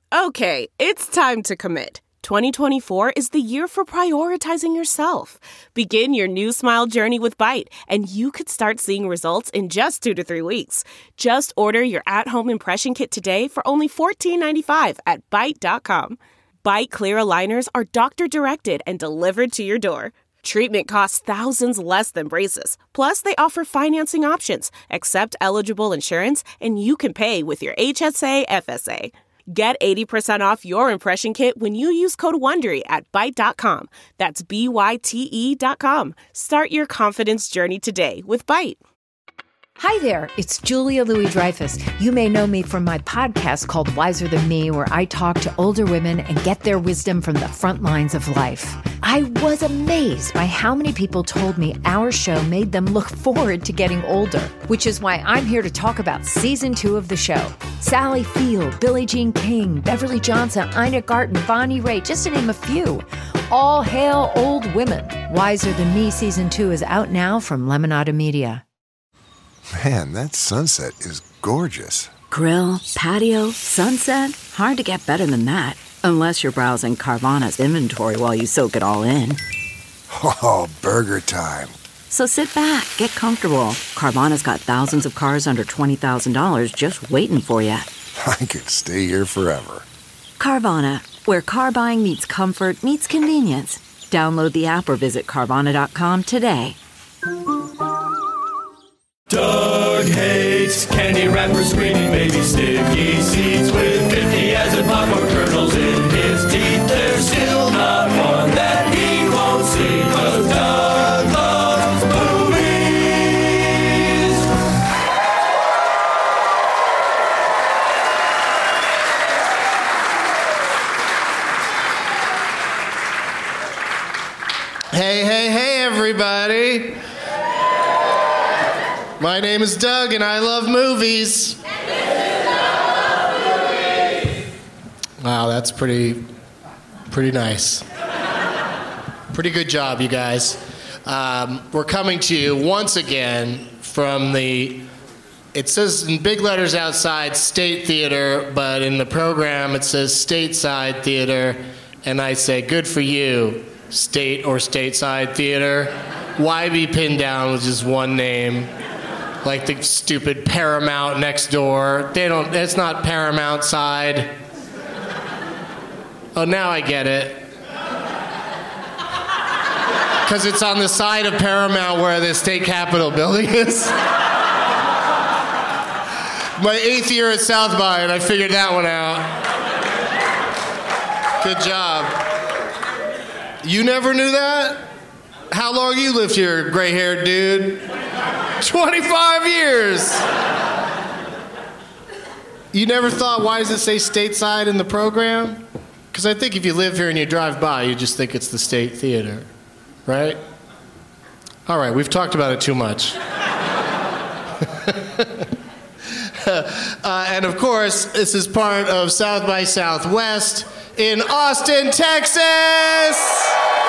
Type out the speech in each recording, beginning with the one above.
Okay, it's time to commit. 2024 is the year for prioritizing yourself. Begin your new smile journey with Byte, and you could start seeing results in just 2 to 3 weeks. Just order your at-home impression kit today for only $14.95 at Byte.com. Byte Clear aligners are doctor-directed and delivered to your door. Treatment costs thousands less than braces. Plus, they offer financing options, accept eligible insurance, and you can pay with your HSA, FSA. Get 80% off your impression kit when you use code WONDERY at Byte.com. That's BYTE.com. Start your confidence journey today with Byte. Hi there, it's Julia Louis-Dreyfus. You may know me from my podcast called Wiser Than Me, where I talk to older women and get their wisdom from the front lines of life. I was amazed by how many people told me our show made them look forward to getting older, which is why I'm here to talk about season 2 of the show. Sally Field, Billie Jean King, Beverly Johnson, Ina Garten, Bonnie Raitt, just to name a few. All hail old women. Wiser Than Me season 2 is out now from Lemonada Media. Man, that sunset is gorgeous. Grill, patio, sunset. Hard to get better than that. Unless you're browsing Carvana's inventory while you soak it all in. Oh, burger time. So sit back, get comfortable. Carvana's got thousands of cars under $20,000 just waiting for you. I could stay here forever. Carvana, where car buying meets comfort meets convenience. Download the app or visit Carvana.com today. Doug hates candy wrappers, screaming baby sticky seeds with 50 acid popcorn kernels in his teeth. There's still not one that he won't see, 'cause Doug loves movies. Hey, everybody. My name is Doug, and I love movies. Wow, that's pretty nice. Pretty good job, you guys. We're coming to you once again from it says in big letters outside, State Theater, but in the program it says Stateside Theater, and I say, good for you, State or Stateside Theater. Why be pinned down with just one name? Like the stupid Paramount next door. It's not Paramount side. Oh, now I get it. Because it's on the side of Paramount where the state capitol building is. My 8th year at South by, and I figured that one out. Good job. You never knew that? How long you lived here, gray-haired dude? 25 years! You never thought, why does it say Stateside in the program? Because I think if you live here and you drive by, you just think it's the State Theater, right? All right, we've talked about it too much. And of course, this is part of South by Southwest in Austin, Texas!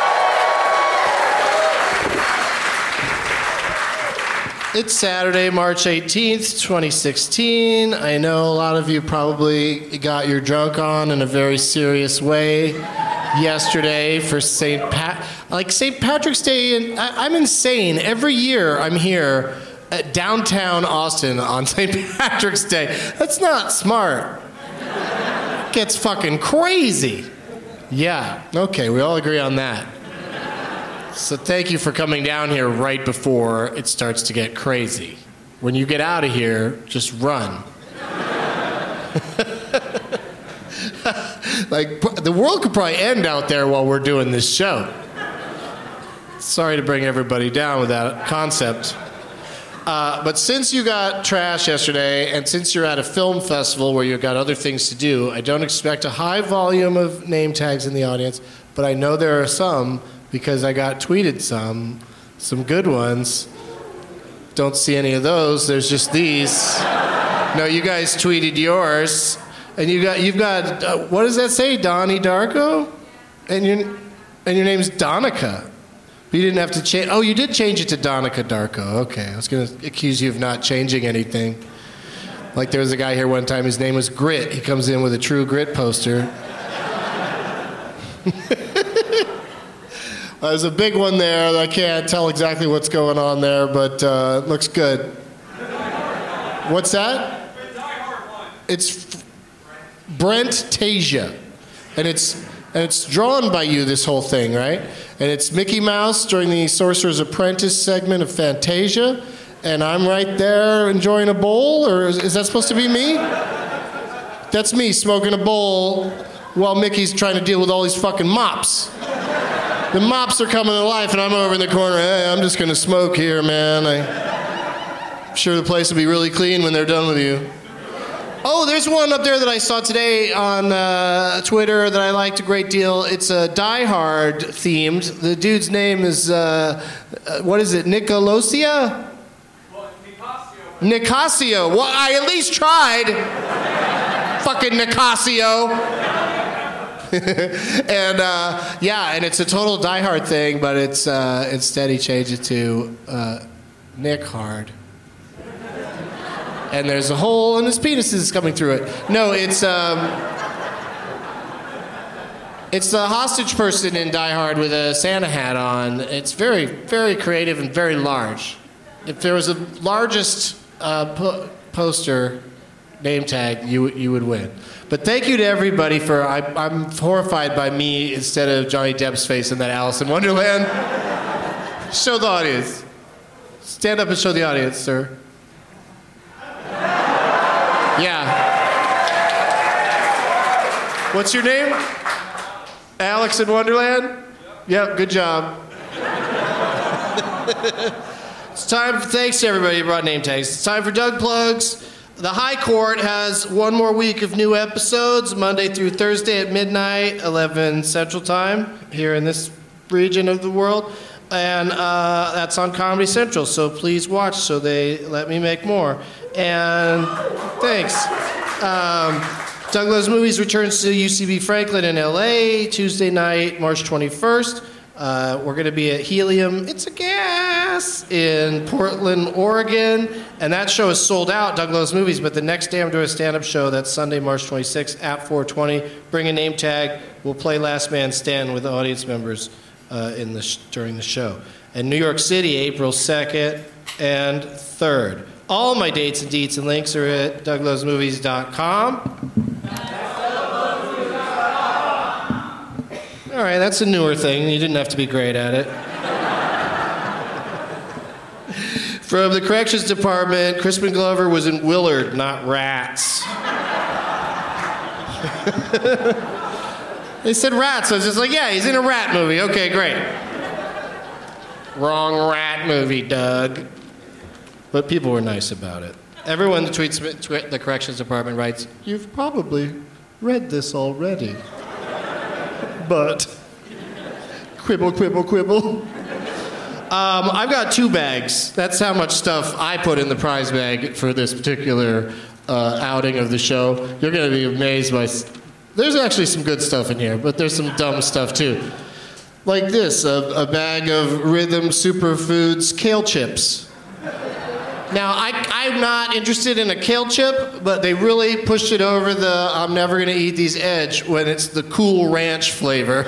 It's Saturday, March 18th, 2016. I know a lot of you probably got your drunk on in a very serious way yesterday for St. Patrick's Day. And I'm insane. Every year I'm here at downtown Austin on St. Patrick's Day. That's not smart. It gets fucking crazy. Yeah, okay, we all agree on that. So thank you for coming down here right before it starts to get crazy. When you get out of here, just run. Like, the world could probably end out there while we're doing this show. Sorry to bring everybody down with that concept. But since you got trashed yesterday, and since you're at a film festival where you've got other things to do, I don't expect a high volume of name tags in the audience, but I know there are some, because I got tweeted some good ones. Don't see any of those. There's just these. No, you guys tweeted yours, and you've got what does that say, Donnie Darko? And your name's Donica. But you didn't have to change. Oh, you did change it to Donica Darko. Okay, I was going to accuse you of not changing anything. Like there was a guy here one time, his name was Grit. He comes in with a True Grit poster. There's a big one there. I can't tell exactly what's going on there, but it looks good. What's that? It's Brent Tasia. And it's drawn by you, this whole thing, right? And it's Mickey Mouse during the Sorcerer's Apprentice segment of Fantasia. And I'm right there enjoying a bowl, or is that supposed to be me? That's me smoking a bowl while Mickey's trying to deal with all these fucking mops. The mops are coming to life, and I'm over in the corner. Hey, I'm just gonna smoke here, man. I'm sure the place will be really clean when they're done with you. Oh, there's one up there that I saw today on Twitter that I liked a great deal. It's Die Hard themed. The dude's name is, what is it, Nicolosia? Nicasio. Well, I at least tried. Fucking Nicasio. And and it's a total Die Hard thing, but it's instead he changed it to Nick Hard. And there's a hole and his penis is coming through it. No, it's the hostage person in Die Hard with a Santa hat on. It's very, very creative and very large. If there was a largest poster name tag, you would win. But thank you to everybody for. I'm horrified by me instead of Johnny Depp's face in that Alice in Wonderland. Show the audience. Stand up and show the audience, sir. Yeah. What's your name? Alex in Wonderland? Yep, good job. It's time. Thanks to everybody who brought name tags. It's time for Doug Plugs. The High Court has one more week of new episodes, Monday through Thursday at midnight, 11 Central Time, here in this region of the world. And that's on Comedy Central, so please watch so they let me make more. And thanks. Doug Loves Movies returns to UCB Franklin in LA Tuesday night, March 21st. We're going to be at Helium, It's a Gas, in Portland, Oregon. And that show is sold out, Doug Loves Movies, but the next day I'm doing a stand-up show. That's Sunday, March 26th at 4:20. Bring a name tag. We'll play Last Man Stand with the audience members during the show. And New York City, April 2nd and 3rd. All my dates and deets and links are at douglovesmovies.com. All right, that's a newer thing. You didn't have to be great at it. From the Corrections Department, Crispin Glover was in Willard, not Rats. They said Rats. I was just like, yeah, he's in a rat movie. Okay, great. Wrong rat movie, Doug. But people were nice about it. Everyone that tweets the Corrections Department writes, "You've probably read this already." But quibble, quibble, quibble. I've got 2 bags. That's how much stuff I put in the prize bag for this particular outing of the show. You're going to be amazed by... There's actually some good stuff in here, but there's some dumb stuff too. Like this, a bag of Rhythm Superfoods kale chips. Now, I'm not interested in a kale chip, but they really pushed it over the I'm never going to eat these edge when it's the Cool Ranch flavor.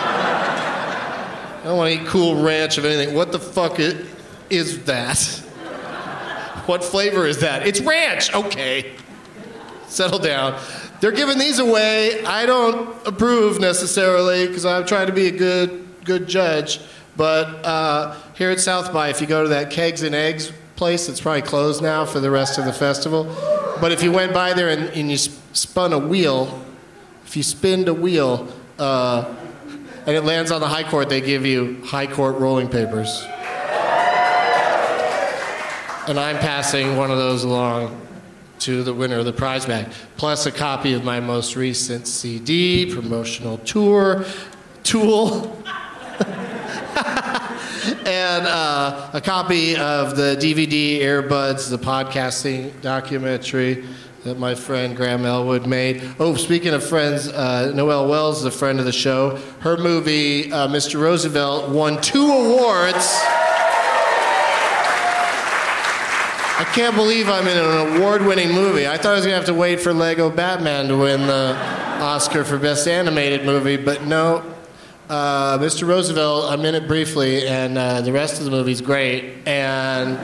I don't want to eat Cool Ranch of anything. What the fuck is that? What flavor is that? It's ranch. Okay. Settle down. They're giving these away. I don't approve necessarily because I'm trying to be a good judge. But here at South by, if you go to that Kegs and Eggs place, it's probably closed now for the rest of the festival. But if you went by there and you spun a wheel, if you spinned a wheel and it lands on the High Court, they give you High Court rolling papers. And I'm passing one of those along to the winner of the prize bag, plus a copy of my most recent CD, promotional tool, and a copy of the DVD Earbuds, the podcasting documentary that my friend Graham Elwood made. Oh, speaking of friends, Noelle Wells is a friend of the show. Her movie, Mr. Roosevelt, won 2 awards. I can't believe I'm in an award-winning movie. I thought I was going to have to wait for Lego Batman to win the Oscar for Best Animated Movie, but no. Mr. Roosevelt, I'm in it briefly, and the rest of the movie's great. And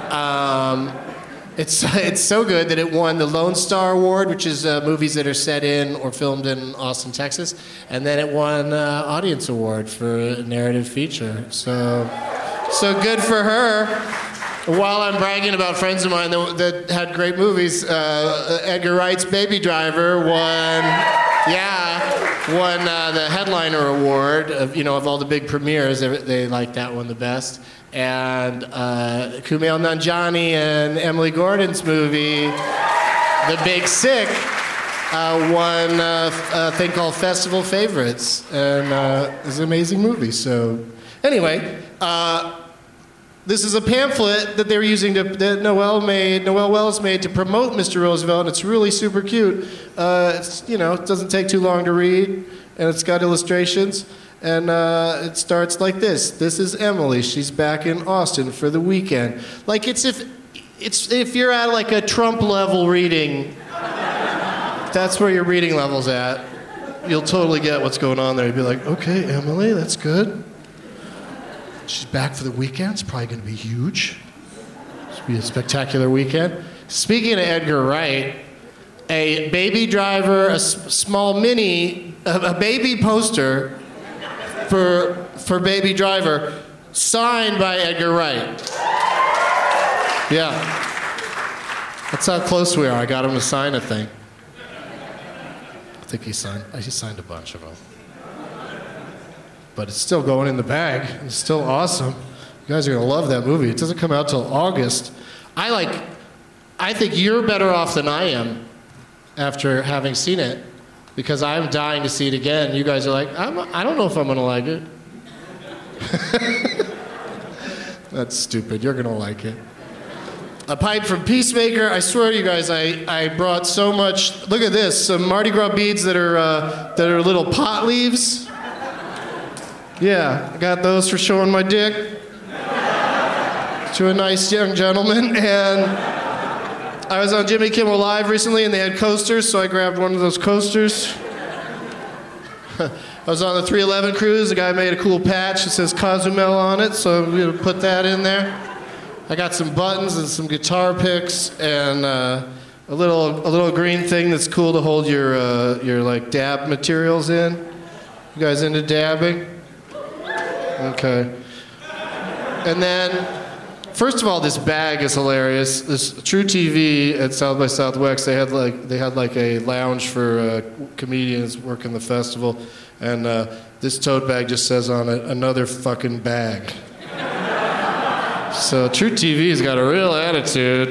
it's so good that it won the Lone Star Award, which is movies that are set in or filmed in Austin, Texas. And then it won Audience Award for a narrative feature. So good for her. While I'm bragging about friends of mine that had great movies, Edgar Wright's Baby Driver won the headliner award of all the big premieres. They liked that one the best. And Kumail Nanjiani and Emily Gordon's movie, The Big Sick, won a thing called Festival Favorites, and it's an amazing movie. So anyway. This is a pamphlet that they're using that Noel Wells made to promote Mr. Roosevelt, and it's really super cute. It doesn't take too long to read, and it's got illustrations, and it starts like this. This is Emily. She's back in Austin for the weekend. Like it's if you're at like a Trump level reading, that's where your reading level's at. You'll totally get what's going on there. You'd be like, okay, Emily, that's good. She's back for the weekend. It's probably going to be huge. It's going to be a spectacular weekend. Speaking of Edgar Wright, a Baby Driver, a small mini, a baby poster for Baby Driver, signed by Edgar Wright. Yeah. That's how close we are. I got him to sign a thing. I think he signed a bunch of them. But it's still going in the bag. It's still awesome. You guys are going to love that movie. It doesn't come out till August. I think you're better off than I am after having seen it, because I'm dying to see it again. You guys are like, I don't know if I'm going to like it. That's stupid. You're going to like it. A pipe from Peacemaker. I swear to you guys, I brought so much. Look at this. Some Mardi Gras beads that are little pot leaves. Yeah, I got those for showing my dick to a nice young gentleman. And I was on Jimmy Kimmel Live recently, and they had coasters, so I grabbed one of those coasters. I was on the 311 cruise. The guy made a cool patch that says Cozumel on it, so I'm going to put that in there. I got some buttons and some guitar picks and a little green thing that's cool to hold your like dab materials in. You guys into dabbing? Okay. And then, first of all, this bag is hilarious. This True TV at South by Southwest, they had like a lounge for comedians working the festival, and this tote bag just says on it, "Another fucking bag." So True TV's got a real attitude.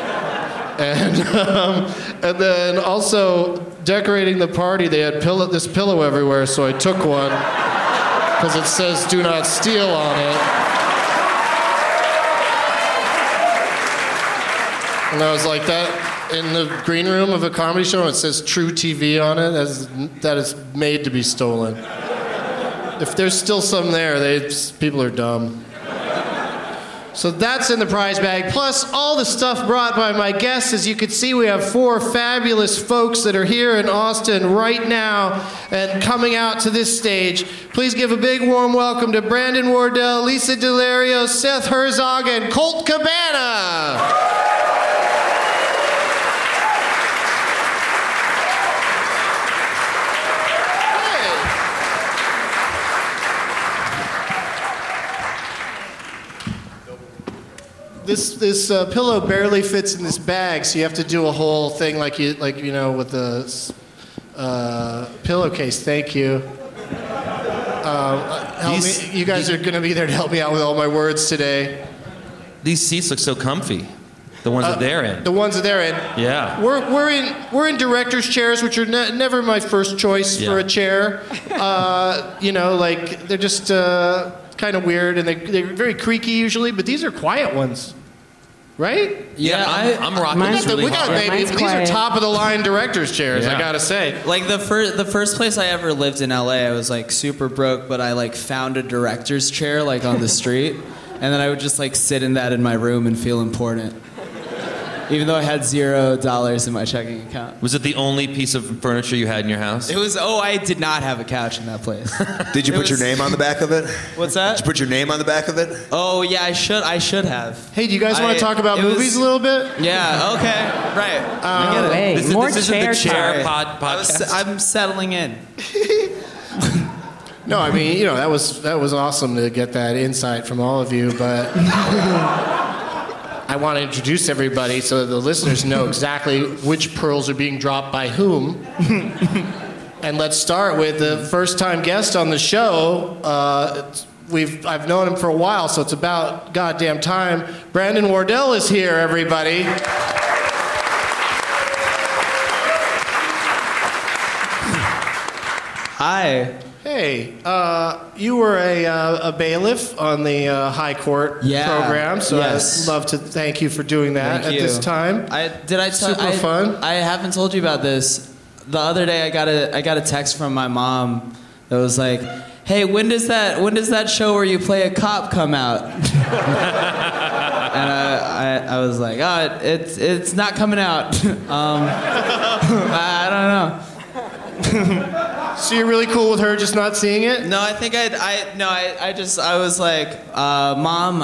And then also decorating the party, they had this pillow everywhere, so I took one because it says "Do not steal" on it. And I was like, that in the green room of a comedy show, it says True TV on it, that is made to be stolen. If there's still some there, people are dumb. So that's in the prize bag, plus all the stuff brought by my guests. As you can see, we have 4 fabulous folks that are here in Austin right now and coming out to this stage. Please give a big warm welcome to Brandon Wardell, Lisa Delario, Seth Herzog, and Colt Cabana. This pillow barely fits in this bag, so you have to do a whole thing like with the pillowcase. Thank you. Help me. You guys are going to be there to help me out with all my words today. These seats look so comfy. The ones that they're in. The ones that they're in. Yeah. We're in director's chairs, which are never my first choice for a chair. They're just kind of weird, and they're very creaky usually, but these are quiet ones. Right? Yeah, I'm rocking this really hard. These are top of the line director's chairs, I gotta say. Like the first place I ever lived in LA, I was like super broke, but I like found a director's chair like on the street, and then I would just like sit in that in my room and feel important. even though I had $0 in my checking account. Was it the only piece of furniture you had in your house? It was. Oh, I did not have a couch in that place. Did you put your name on the back of it? What's that? Did you put your name on the back of it? Oh yeah, I should have. Hey, do you guys want to talk about movies a little bit? Yeah. Okay. Right. I get it. Wait, This isn't the chair podcast. I'm settling in. No, I mean, you know, that was awesome to get that insight from all of you, but I want to introduce everybody so that the listeners know exactly which pearls are being dropped by whom. And let's start with the first-time guest on the show. I've known him for a while, so it's about goddamn time. Brandon Wardell is here, everybody. Hi. Hey, you were a bailiff on the High Court program, so yes. I'd love to thank you for doing that this time. Super fun. I haven't told you about this. The other day, I got a text from my mom that was like, "Hey, when does that show where you play a cop come out?" And I was like, "Oh, it's not coming out." I don't know. So you're really cool with her just not seeing it? No, I think I was like, Mom,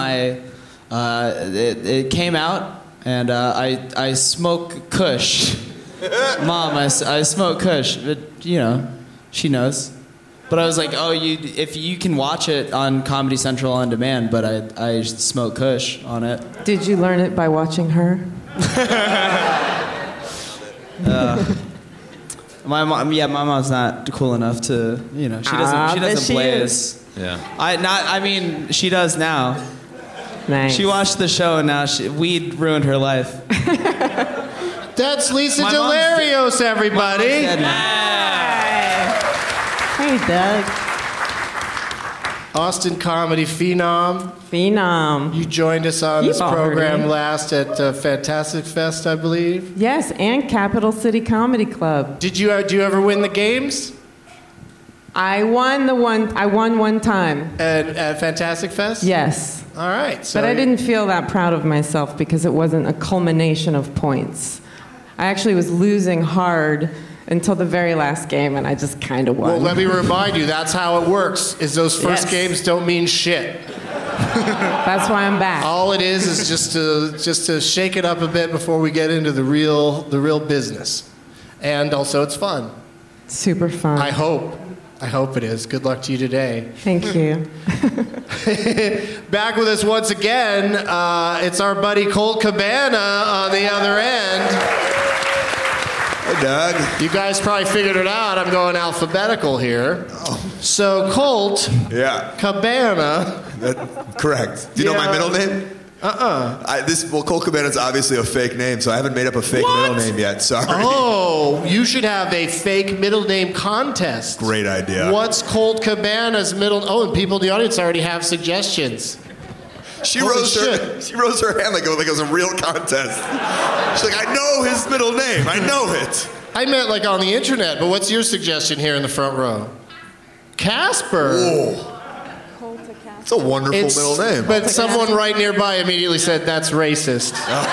it came out, and I smoke Kush. Mom, I smoke Kush, but you know, she knows. But I was like, oh, if you can watch it on Comedy Central on demand, but I smoke Kush on it. Did you learn it by watching her? My mom's not cool enough to, you know, she doesn't blaze. Yeah. She does now. Nice. She watched the show and now weed ruined her life. That's Lisa Delarios, everybody. Hey, Doug. Austin comedy phenom. You joined us on this program last at Fantastic Fest, I believe. Yes, and Capital City Comedy Club. Do you ever win the games? I won one time. At Fantastic Fest? Yes. All right. So but I didn't feel that proud of myself because it wasn't a culmination of points. I actually was losing hard until the very last game, and I just kind of won. Well, let me remind you, that's how it works, is those first games don't mean shit. That's why I'm back. All it is just to shake it up a bit before we get into the real business. And also, it's fun. Super fun. I hope it is. Good luck to you today. Thank you. Back with us once again, it's our buddy Colt Cabana on the other end. Hey, Doug. You guys probably figured it out. I'm going alphabetical here. Oh. So, Colt Cabana. Correct. Do you know my middle name? Colt Cabana's obviously a fake name, so I haven't made up a fake middle name yet. Sorry. Oh, you should have a fake middle name contest. Great idea. What's Colt Cabana's middle? Oh, and people in the audience already have suggestions. She rose her hand like it was a real contest. She's like, I know his middle name. I know it. I meant like on the internet, but what's your suggestion here in the front row? Casper. Whoa. It's a wonderful middle name. But someone right nearby immediately said that's racist.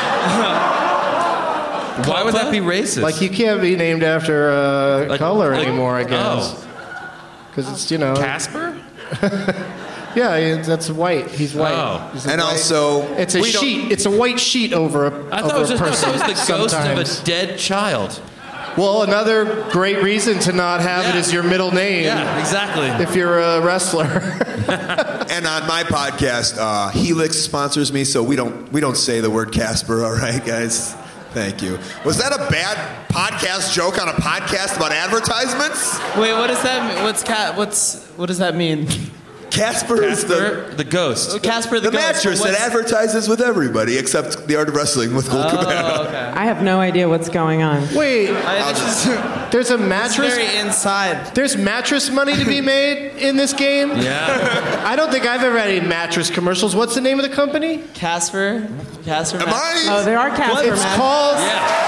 Why would that be racist? Like you can't be named after a color anymore, I guess. Because it's, you know. Casper? Yeah, that's white. He's white. Oh. And white. Also, it's a sheet. It's a white sheet over a person. I thought it was the ghost of a dead child. Well, another great reason to not have it is your middle name. Yeah, exactly. If you're a wrestler. And on my podcast, Helix sponsors me, so we don't say the word Casper. All right, guys. Thank you. Was that a bad podcast joke on a podcast about advertisements? Wait, what does that mean? What does that mean? Casper is the ghost. Casper the ghost. Mattress that advertises with everybody except the art of wrestling with Colt Cabana. Okay. I have no idea what's going on. Wait, there's a mattress? It's very inside. There's mattress money to be made in this game? Yeah. I don't think I've ever had any mattress commercials. What's the name of the company? Casper. Am I? Oh, there are Casper. It's called... Yeah.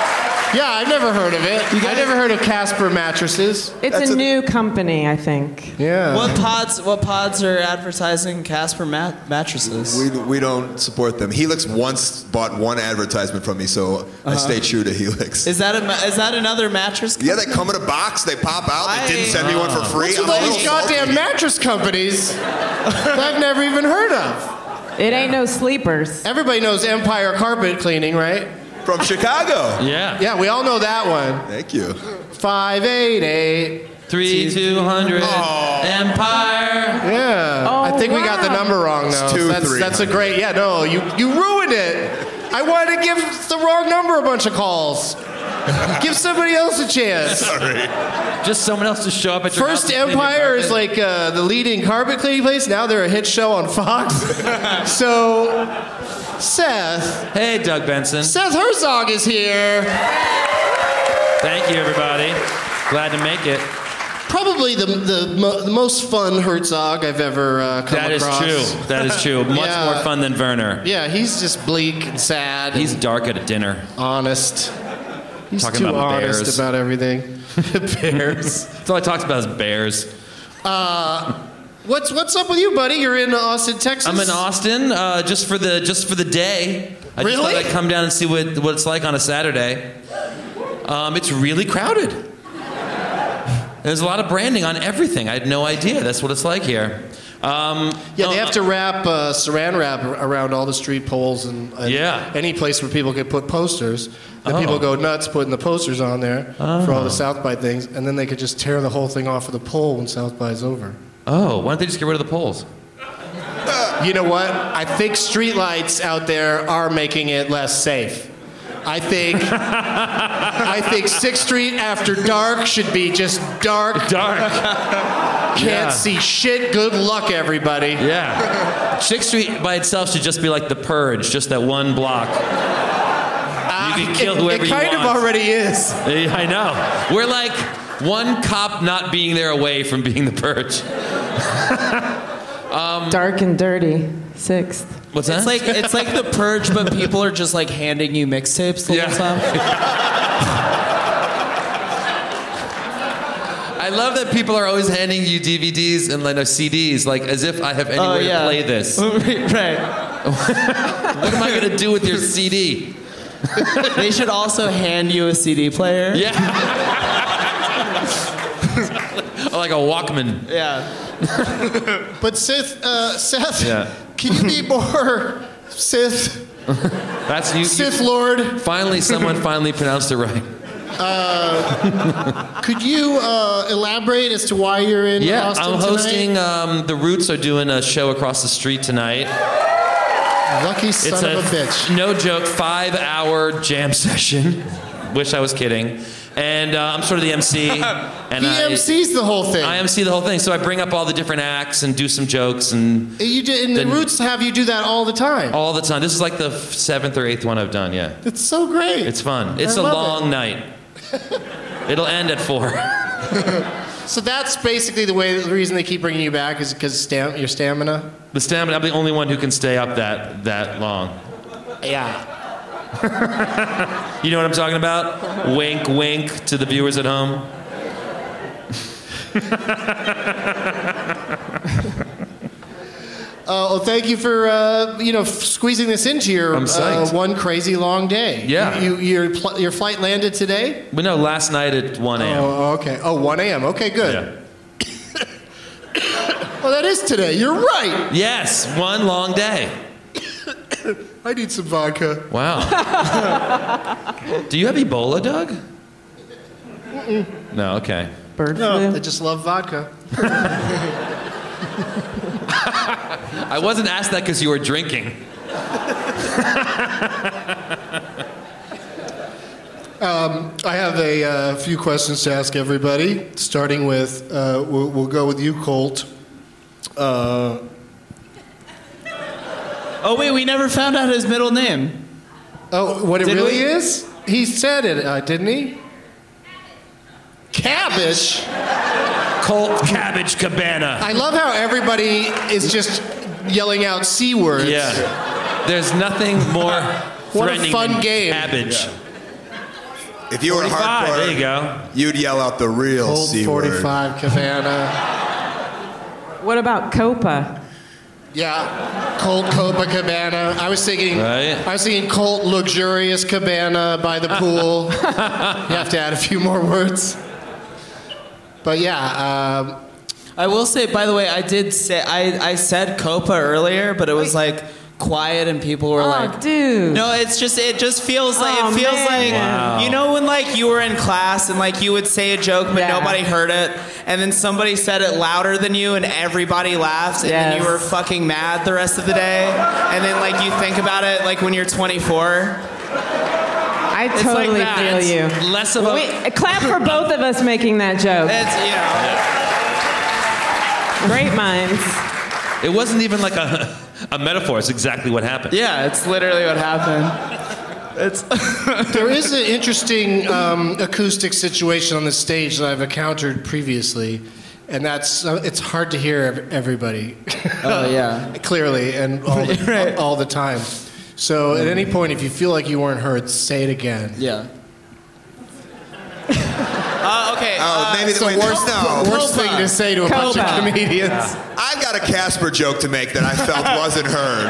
Yeah, I've never heard of it. I've never heard of Casper mattresses. It's a new company, I think. Yeah. What pods are advertising Casper mattresses? We don't support them. Helix once bought one advertisement from me, so I stay true to Helix. Is that another mattress company? Yeah, they come in a box, they pop out, they didn't send me one for free. What's with all these goddamn mattress companies that I've never even heard of? It ain't no sleepers. Everybody knows Empire Carpet Cleaning, right? From Chicago. Yeah. Yeah, we all know that one. Thank you. 588. 3200 Empire. Yeah. Oh, I think we got the number wrong though. It's 2-300. That's a great. Yeah, no, you ruined it. I wanted to give the wrong number a bunch of calls. Give somebody else a chance. Sorry. Just someone else to show up at your house First and clean your Empire is carpet. like the leading carpet cleaning place. Now they're a hit show on Fox. So, Seth Hey, Doug Benson. Herzog is here. Thank you, everybody. Glad to make it. Probably the most fun Herzog I've ever come That is across. true. That is true. Much Yeah. more fun than Werner. Yeah, he's just bleak and sad. He's and dark at a dinner. honest. He's Talking too about honest bears. about everything. Bears. That's all I talked about is bears. What's up with you, buddy? You're in Austin, Texas. I'm in Austin just for the day. I just Really? thought I'd come down and see what it's like on a Saturday. It's really crowded. There's a lot of branding on everything. I had no idea. That's what it's like here. Yeah, they have to wrap saran wrap around all the street poles and Yeah. any place where people can put posters. And Oh. people go nuts putting the posters on there for all the South by things, and then they could just tear the whole thing off of the pole when South by is over. Oh, why don't they just get rid of the poles? You know what? I think streetlights out there are making it less safe. I think 6th Street after dark should be just dark. Can't Yeah. see shit. Good luck, everybody. Yeah. 6th Street by itself should just be like the Purge, just that one block. You can kill whoever it you kind want. of already is. I know. We're like one cop not being there away from being the Purge. Dark and dirty. 6th. What's that? It's like the Purge, but people are just like handing you mixtapes the whole time. I love that people are always handing you DVDs and CDs, like as if I have anywhere to play this. Right. What am I going to do with your CD? They should also hand you a CD player. Yeah. Like a Walkman. Yeah. But Seth, Yeah. can you be more Sith? That's you. Sith Lord. Finally, someone finally pronounced it right. Could you elaborate as to why you're in Yeah, Austin I'm hosting. tonight? The Roots are doing a show across the street tonight. Lucky son It's of a bitch. no joke, 5-hour jam session. Wish I was kidding. And I'm sort of the MC. And He MCs the whole thing. I MC the whole thing. So I bring up all the different acts and do some jokes and You did, and the Then- Roots have you do that all the time. all the time. This is like the 7th or 8th one I've done. Yeah, It's so great. it's fun. It's I a love long night. It'll end at 4. So that's basically the reason they keep bringing you back is because your stamina. The stamina. I'm the only one who can stay up that long. Yeah. You know what I'm talking about? Wink, wink to the viewers at home. Well, thank you for squeezing this into your I'm psyched. one crazy long day. Yeah. Your flight landed today? But no, last night at 1 a.m. Oh, okay. Oh, 1 a.m. Okay, good. Yeah. Oh, that is today. You're right. Yes, one long day. I need some vodka. Wow. Do you have Ebola, Doug? No, okay. Bird No, flu. I just love vodka. I wasn't asked that because you were drinking. I have a few questions to ask everybody, starting with, we'll go with you, Colt. Oh wait, we never found out his middle name. Oh, what it Did really we? is? He said it, didn't he? Cabbage? Colt Cabbage Cabana. I love how everybody is just yelling out C words. Yeah. There's nothing more What a threatening fun than game. cabbage. If you were 45, hardcore, there you go. You'd yell out the real Colt C word. 45 Cabana. What about Copa? Yeah, Colt Copacabana. I was thinking Colt Luxurious Cabana by the pool. You have to add a few more words. But yeah, I will say, by the way, I did say I said Copa earlier, but it was like quiet and people were like, dude. No, it just feels like Oh, man. Wow. you know when like you were in class and like you would say a joke but nobody heard it, and then somebody said it louder than you and everybody laughed, and then you were fucking mad the rest of the day, and then like you think about it like when you're 24. I totally like feel you. Less of a... Wait, clap for both of us making that joke. It's Great minds. It wasn't even like a metaphor. It's exactly what happened. Yeah, it's literally what happened. there is an interesting acoustic situation on the stage that I've encountered previously, and that's it's hard to hear everybody. Oh yeah, clearly and all the time. So at any point, if you feel like you weren't heard, say it again. Yeah. Okay. Maybe it's the worst thing to say to a bunch of comedians. Yeah. I've got a Casper joke to make that I felt wasn't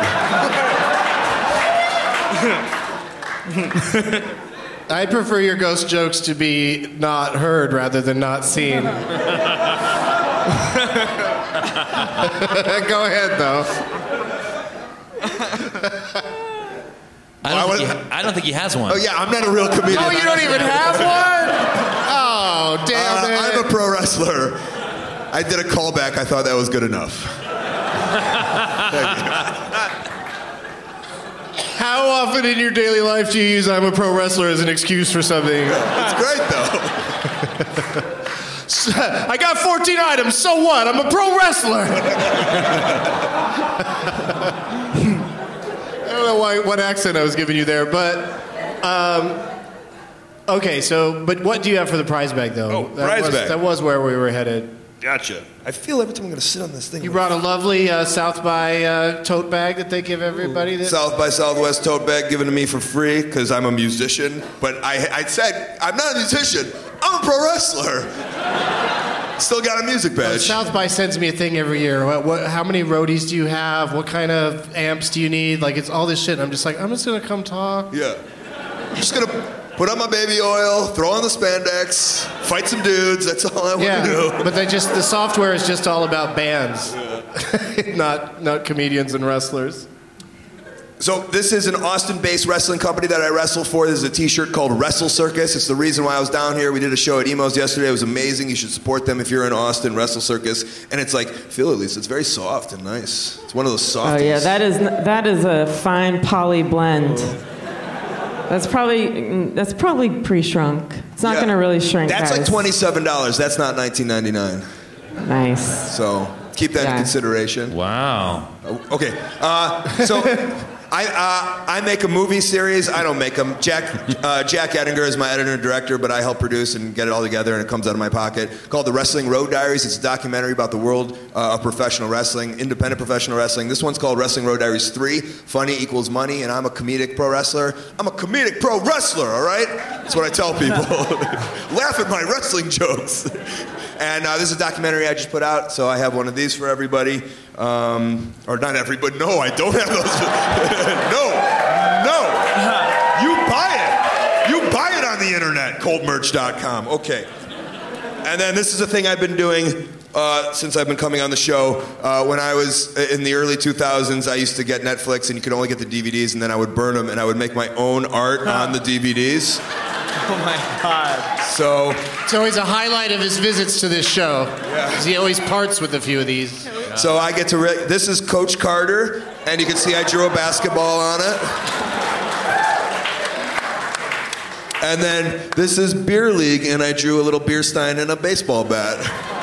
heard. I prefer your ghost jokes to be not heard rather than not seen. Go ahead, though. I don't think he has one. Oh yeah, I'm not a real comedian. Oh, you don't even have one? Oh, damn it. I'm a pro wrestler. I did a callback. I thought that was good enough. Thank you. How often in your daily life do you use "I'm a pro wrestler" as an excuse for something? It's great though. I got 14 items. So what? I'm a pro wrestler. I don't know what accent I was giving you there, but okay. So, but what do you have for the prize bag, though? Oh, prize bag. That was where we were headed. Gotcha. I feel every time I'm going to sit on this thing. You brought a lovely South by tote bag that they give everybody. South by Southwest tote bag given to me for free because I'm a musician. But I said, I'm not a musician. I'm a pro wrestler. Still got a music badge. South by sends me a thing every year. How many roadies do you have? What kind of amps do you need? Like, it's all this shit. I'm just like, I'm just going to come talk. Yeah. I'm just going to put on my baby oil, throw on the spandex, fight some dudes. That's all I want to do. But the software is just all about bands, not comedians and wrestlers. So this is an Austin-based wrestling company that I wrestle for. This is a t-shirt called Wrestle Circus. It's the reason why I was down here. We did a show at Emo's yesterday. It was amazing. You should support them if you're in Austin, Wrestle Circus. And it's like, feel at least, it's very soft and nice. It's one of those softies. Oh yeah, that is a fine poly blend. That's probably pre-shrunk. It's not going to really shrink. That's guys. like $27. That's not $19.99. Nice. So keep that in consideration. Wow. Okay. So I make a movie series. I don't make them. Jack Ettinger is my editor and director, but I help produce and get it all together, and it comes out of my pocket. Called The Wrestling Road Diaries. It's a documentary about the world of professional wrestling, independent professional wrestling. This one's called Wrestling Road Diaries 3, Funny Equals Money, and I'm a comedic pro wrestler. I'm a comedic pro wrestler, all right? That's what I tell people. Laugh at my wrestling jokes. And this is a documentary I just put out, so I have one of these for everybody. Or not everybody. No, I don't have those. No. You buy it. You buy it on the internet, coltmerch.com. Okay. And then this is a thing I've been doing since I've been coming on the show. When I was in the early 2000s, I used to get Netflix, and you could only get the DVDs, and then I would burn them, and I would make my own art on the DVDs. Oh my God. So it's always a highlight of his visits to this show. Yeah. He always parts with a few of these. So I get to this is Coach Carter, and you can see I drew a basketball on it. And then this is Beer League, and I drew a little beer stein and a baseball bat.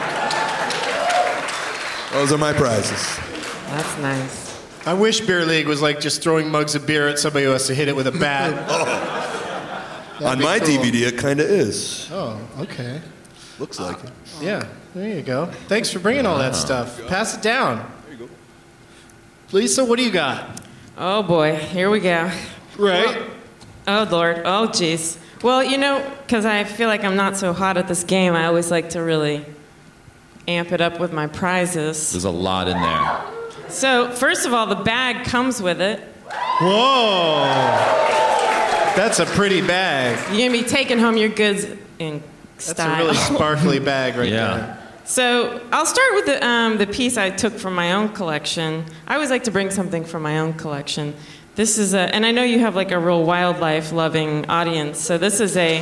Those are my prizes. That's nice. I wish Beer League was like just throwing mugs of beer at somebody who has to hit it with a bat. On my cool. DVD, it kind of is. Oh, okay. Looks like it. Yeah, there you go. Thanks for bringing all that stuff. Pass it down. There you go. Lisa, what do you got? Oh boy, here we go. Right. Oh Lord. Oh jeez. Well, because I feel like I'm not so hot at this game, I always like to really amp it up with my prizes. There's a lot in there. So, first of all, the bag comes with it. Whoa! That's a pretty bag. You're going to be taking home your goods in style. That's a really sparkly bag right there. So I'll start with the piece I took from my own collection. I always like to bring something from my own collection. This is and I know you have like a real wildlife-loving audience. So this is a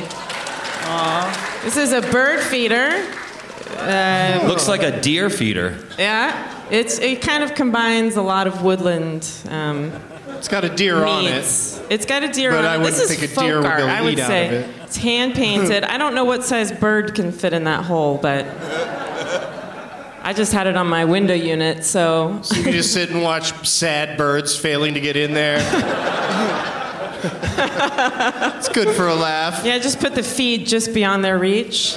bird feeder. Looks like a deer feeder. Yeah, it kind of combines a lot of woodland. It's got a deer on it. It's got a deer on it. But I wouldn't this is think a folk deer would art, go I would eat out say. of it. It's hand painted. I don't know what size bird can fit in that hole, but I just had it on my window unit, so you can just sit and watch sad birds failing to get in there. It's good for a laugh. Yeah, just put the feed just beyond their reach.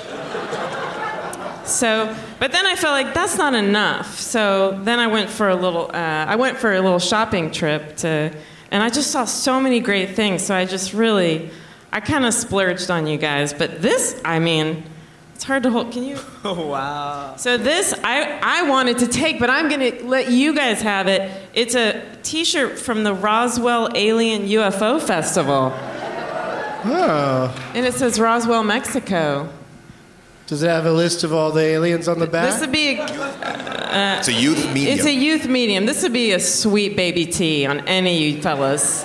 So, but then I felt like that's not enough. So then I went for a little shopping trip and I just saw so many great things. So I kind of splurged on you guys. But this, it's hard to hold. Can you? Oh, wow. So this, I wanted to take, but I'm going to let you guys have it. It's a T-shirt from the Roswell Alien UFO Festival. Oh. And it says Roswell, Mexico. Does it have a list of all the aliens on the back? This would be it's a youth medium. It's a youth medium. This would be a sweet baby tee on any of you fellas.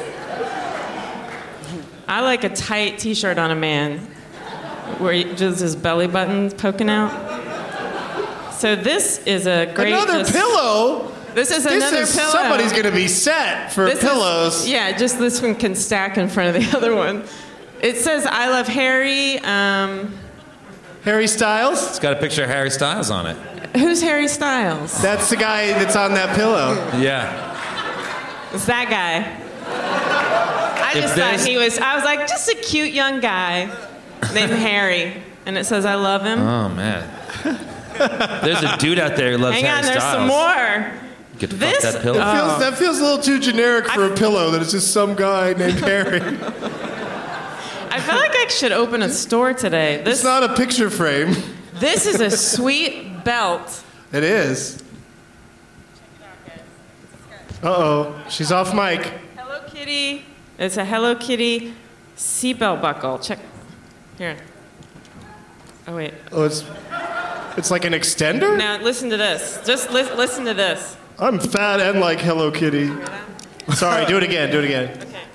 I like a tight T-shirt on a man where just his belly button's poking out. So this is a great... Another pillow? This is another pillow. Somebody's going to be set for pillows. Just this one can stack in front of the other one. It says, I love Harry. Harry Styles? It's got a picture of Harry Styles on it. Who's Harry Styles? That's the guy that's on that pillow. Yeah. It's that guy. I was like, just a cute young guy named Harry. And it says, I love him. Oh, man. There's a dude out there who loves Harry Styles. Hang on, there's some more. Get to fuck that pillow. That feels a little too generic for a pillow, that it's just some guy named Harry. I feel like I should open a store today. It's not a picture frame. This is a sweet belt. It is. Uh-oh, she's off mic. Hello Kitty. It's a Hello Kitty seatbelt buckle. Check. Here. Oh, wait. Oh, it's like an extender? Now, listen to this. Just listen to this. I'm fat and like Hello Kitty. Sorry, do it again. Okay.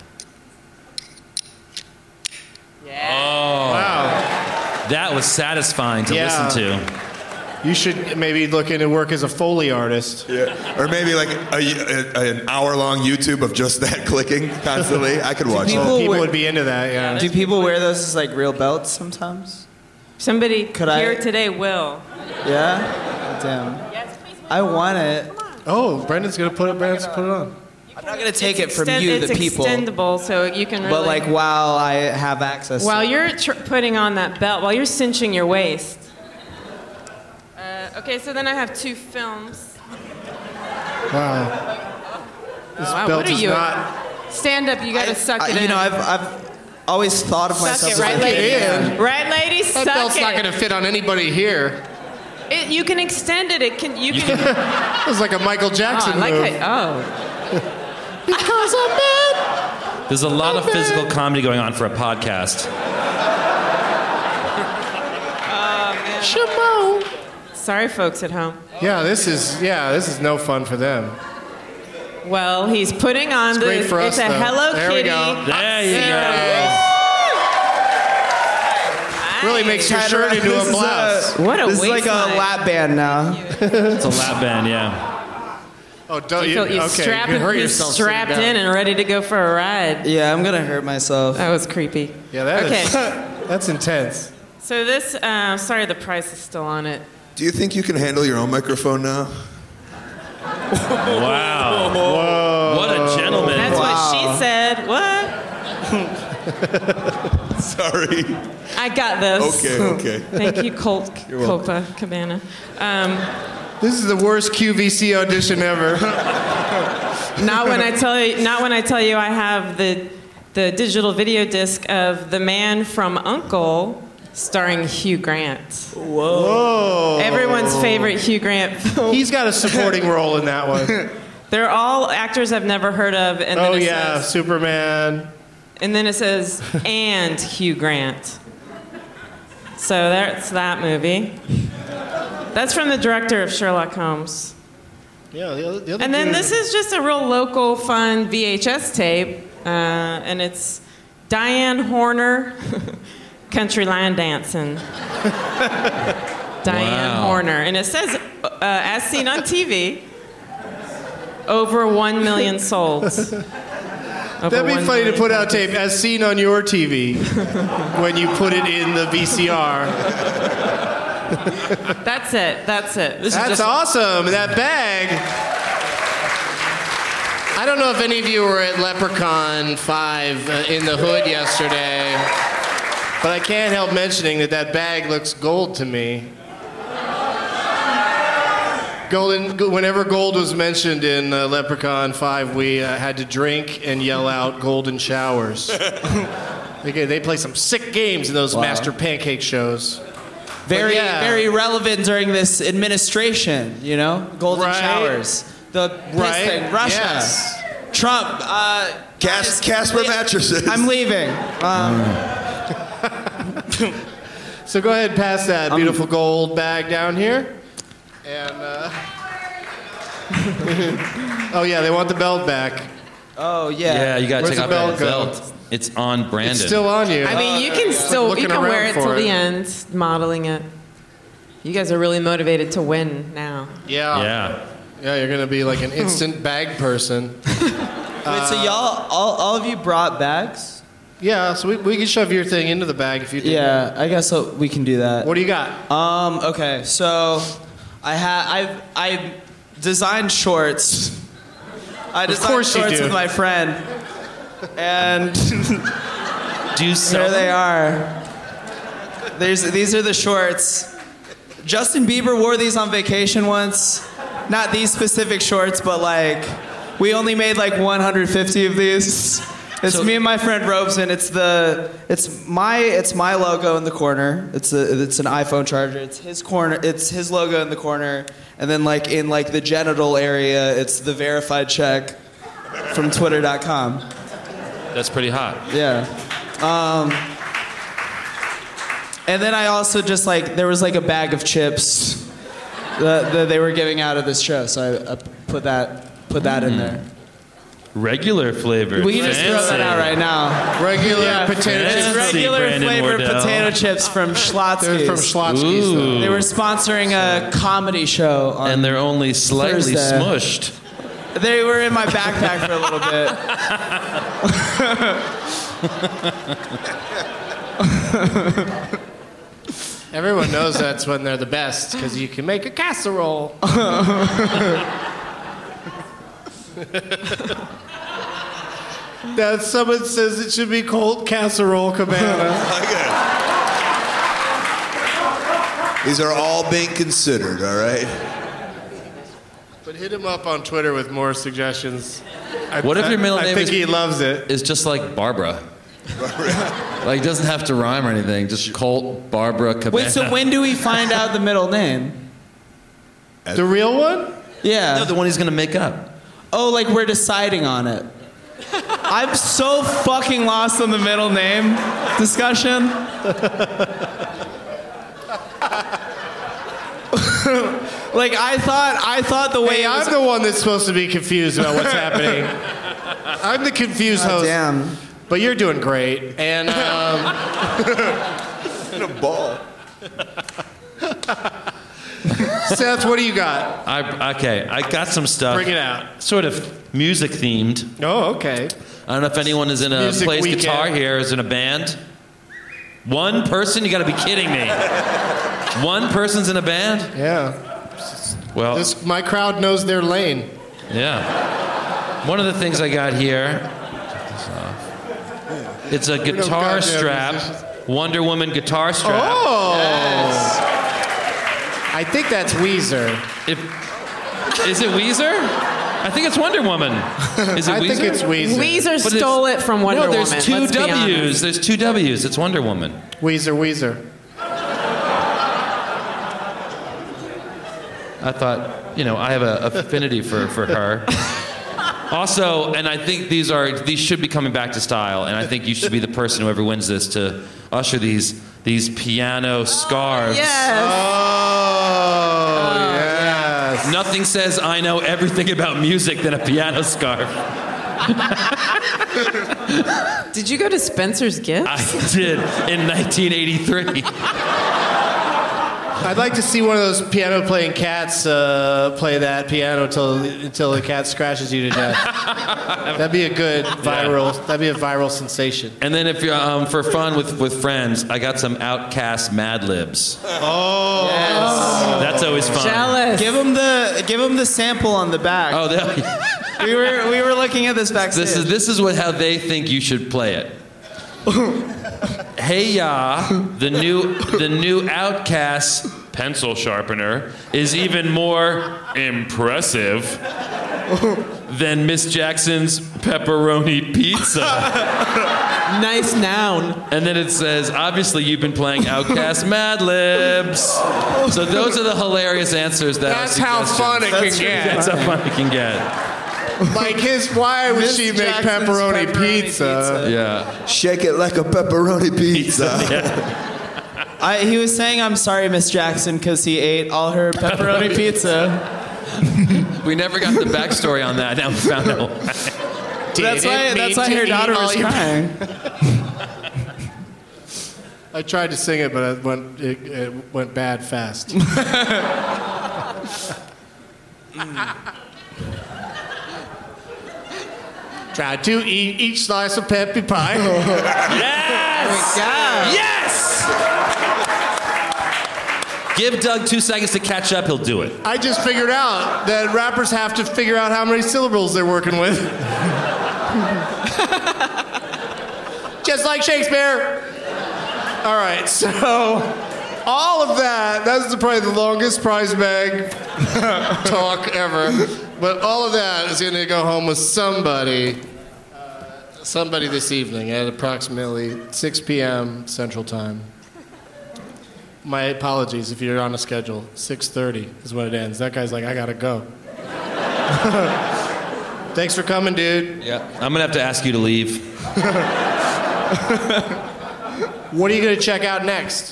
Oh. Wow. That was satisfying to listen to. You should maybe look into work as a Foley artist. Yeah. Or maybe like an hour-long YouTube of just that clicking constantly. I could watch that. People would be into that, yeah. Do people wear those as like real belts sometimes? Somebody today will. Yeah? Damn. Yes, please. I want it. Oh, Brendan's going to put it on. I'm not going to take it from you, the people. It's extendable, so you can really... But like while I have access while to it. you're putting on that belt, while you're cinching your waist. Okay, so then I have two films. Wow. This belt what are is you? not... Stand up, you got to suck it in. You know, I've always thought of myself Suck it, right, ladies? Right, ladies? That Suck belt's it. not going to fit on anybody here. You can extend it. You can. It was like a Michael Jackson move. Because I'm bad. There's a lot of physical comedy going on for a podcast. Shimon. Sorry, folks at home. Yeah, this is no fun for them. Well, he's putting on great for us, it's a though. Hello There Kitty. we go. There you go. Really makes your shirt into a blouse. What a This is like a waistline. lap band now. It's a lap band, yeah. Oh, don't You okay, strapped, you hurt he's yourself. strapped sitting in down. and ready to go for a ride. Yeah, I'm gonna hurt myself. That was creepy. Yeah, that Okay. is. That's intense. So this, sorry, the price is still on it. Do you think you can handle your own microphone now? Wow. Whoa. What a gentleman. That's what she said. What? Sorry. I got this. Okay. Thank you, Copa Cabana. This is the worst QVC audition ever. Not when I tell you I have the the digital video disc of The Man from U.N.C.L.E., starring Hugh Grant. Whoa. Everyone's favorite Hugh Grant film. He's got a supporting role in that one. They're all actors I've never heard of. And then says, Superman. And then it says, and Hugh Grant. So that's that movie. That's from the director of Sherlock Holmes. Yeah, the other And then dude- this is just a real local, fun VHS tape. And it's Diane Horner, Country Line Dancing. Diane Horner. And it says, as seen on TV, over 1 million sold. That'd be funny to put out tape as seen on your TV when you put it in the VCR. That's it. That's it. That's awesome. That bag. I don't know if any of you were at Leprechaun 5 in the Hood yesterday, but I can't help mentioning that bag looks gold to me. Whenever gold was mentioned in Leprechaun 5, we had to drink and yell out golden showers. They play some sick games in those Master Pancake shows. Very relevant during this administration, you know? Golden showers. The piss thing, Russia. Yes. Trump. Casper mattresses. I'm leaving. So go ahead and pass that beautiful gold bag down here. And, oh yeah, they want the belt back. Oh yeah. Yeah, you gotta Where's check the out that belt belt. It's on Brandon. It's still on you. I mean, you can wear it till the end, modeling it. You guys are really motivated to win now. Yeah, you're gonna be like an instant bag person. Wait, so y'all, all of you brought bags? Yeah, so we can shove your thing into the bag if you do. Yeah, I guess so we can do that. What do you got? Okay, so I designed shorts. I designed shorts with my friend, and do you sell here they are. These are the shorts. Justin Bieber wore these on vacation once. Not these specific shorts, but like we only made like 150 of these. It's me and my friend Robeson. It's my logo in the corner. It's an iPhone charger. It's his corner. It's his logo in the corner. And then like in like the genital area, it's the verified check from Twitter.com. That's pretty hot. Yeah. And then I also just like there was like a bag of chips that they were giving out at this show, so I put that in there. Regular flavor. We can just throw that out right now. Regular potato It's chips. regular Brandon flavored Wardell. potato chips from Schlotzsky's. They're from Schlotzsky's. though. They were sponsoring a comedy show on And they're only slightly Thursday. smushed. They were in my backpack for a little bit. Everyone knows that's when they're the best because you can make a casserole. That someone says it should be called casserole cabana. These are all being considered, all right? But hit him up on Twitter with more suggestions. What if your middle name I think he loves it. is just like Barbara? Like, it doesn't have to rhyme or anything. Just Colt Barbara Cabana. Wait, so when do we find out the middle name? The real one? Yeah. No, the one he's gonna make up. Oh, like we're deciding on it. I'm so fucking lost on the middle name discussion. Like I thought the way Hey, I'm the one that's supposed to be confused about what's happening. I'm the confused host. Damn. But you're doing great. And In a ball. Seth, what do you got? I got some stuff. Bring it out. Sort of music themed. Oh, okay. I don't know if anyone is in a Music plays weekend. guitar here, is in a band. One person? You got to be kidding me. One person's in a band? Yeah. Well, My crowd knows their lane. yeah. One of the things I got here. It's a guitar goddamn strap. musicians. Wonder Woman guitar strap. Oh. I think that's Weezer. Is it Weezer? I think it's Wonder Woman. Is it Weezer? I think it's Weezer. Weezer stole it from Wonder Woman. No, there's two let's be W's. honest. There's two W's. It's Wonder Woman. Weezer. I thought, I have an affinity for her. Also, and I think these should be coming back to style, and I think you should be the person, whoever wins this, to usher these piano scarves. Yes. Oh, yes. Nothing says I know everything about music than a piano scarf. Did you go to Spencer's Gifts? I did in 1983. I'd like to see one of those piano-playing cats play that piano until the cat scratches you to death. That'd be a good viral. That'd be a viral sensation. And then if you're for fun with friends, I got some Outcast Mad Libs. Oh, yes. That's always fun. Jealous. Give him the sample on the back. Oh, we were looking at this backstage. This is how they think you should play it. Hey Ya, the new Outcast pencil sharpener is even more impressive than Miss Jackson's pepperoni pizza. Nice noun. And then it says, obviously you've been playing Outcast Mad Libs. So those are the hilarious answers That's how fun it can get. That's how fun it can get. Like why would she make pepperoni pizza? Yeah. Shake it like a pepperoni pizza. Yeah. He was saying, I'm sorry, Miss Jackson, because he ate all her pepperoni pizza. We never got the backstory on that. Now we found out. That's why her daughter was crying. I tried to sing it, but it went bad fast. Try to eat each slice of peppy pie. Yes! Yes! Give Doug 2 seconds to catch up, he'll do it. I just figured out that rappers have to figure out how many syllables they're working with. Just like Shakespeare. All right, so all of that's probably the longest prize bag talk ever. But all of that is going to go home with somebody this evening at approximately 6 p.m. Central Time. My apologies if you're on a schedule. 6:30 is when it ends. That guy's like, I gotta go. Thanks for coming, dude. Yeah, I'm gonna have to ask you to leave. What are you gonna check out next?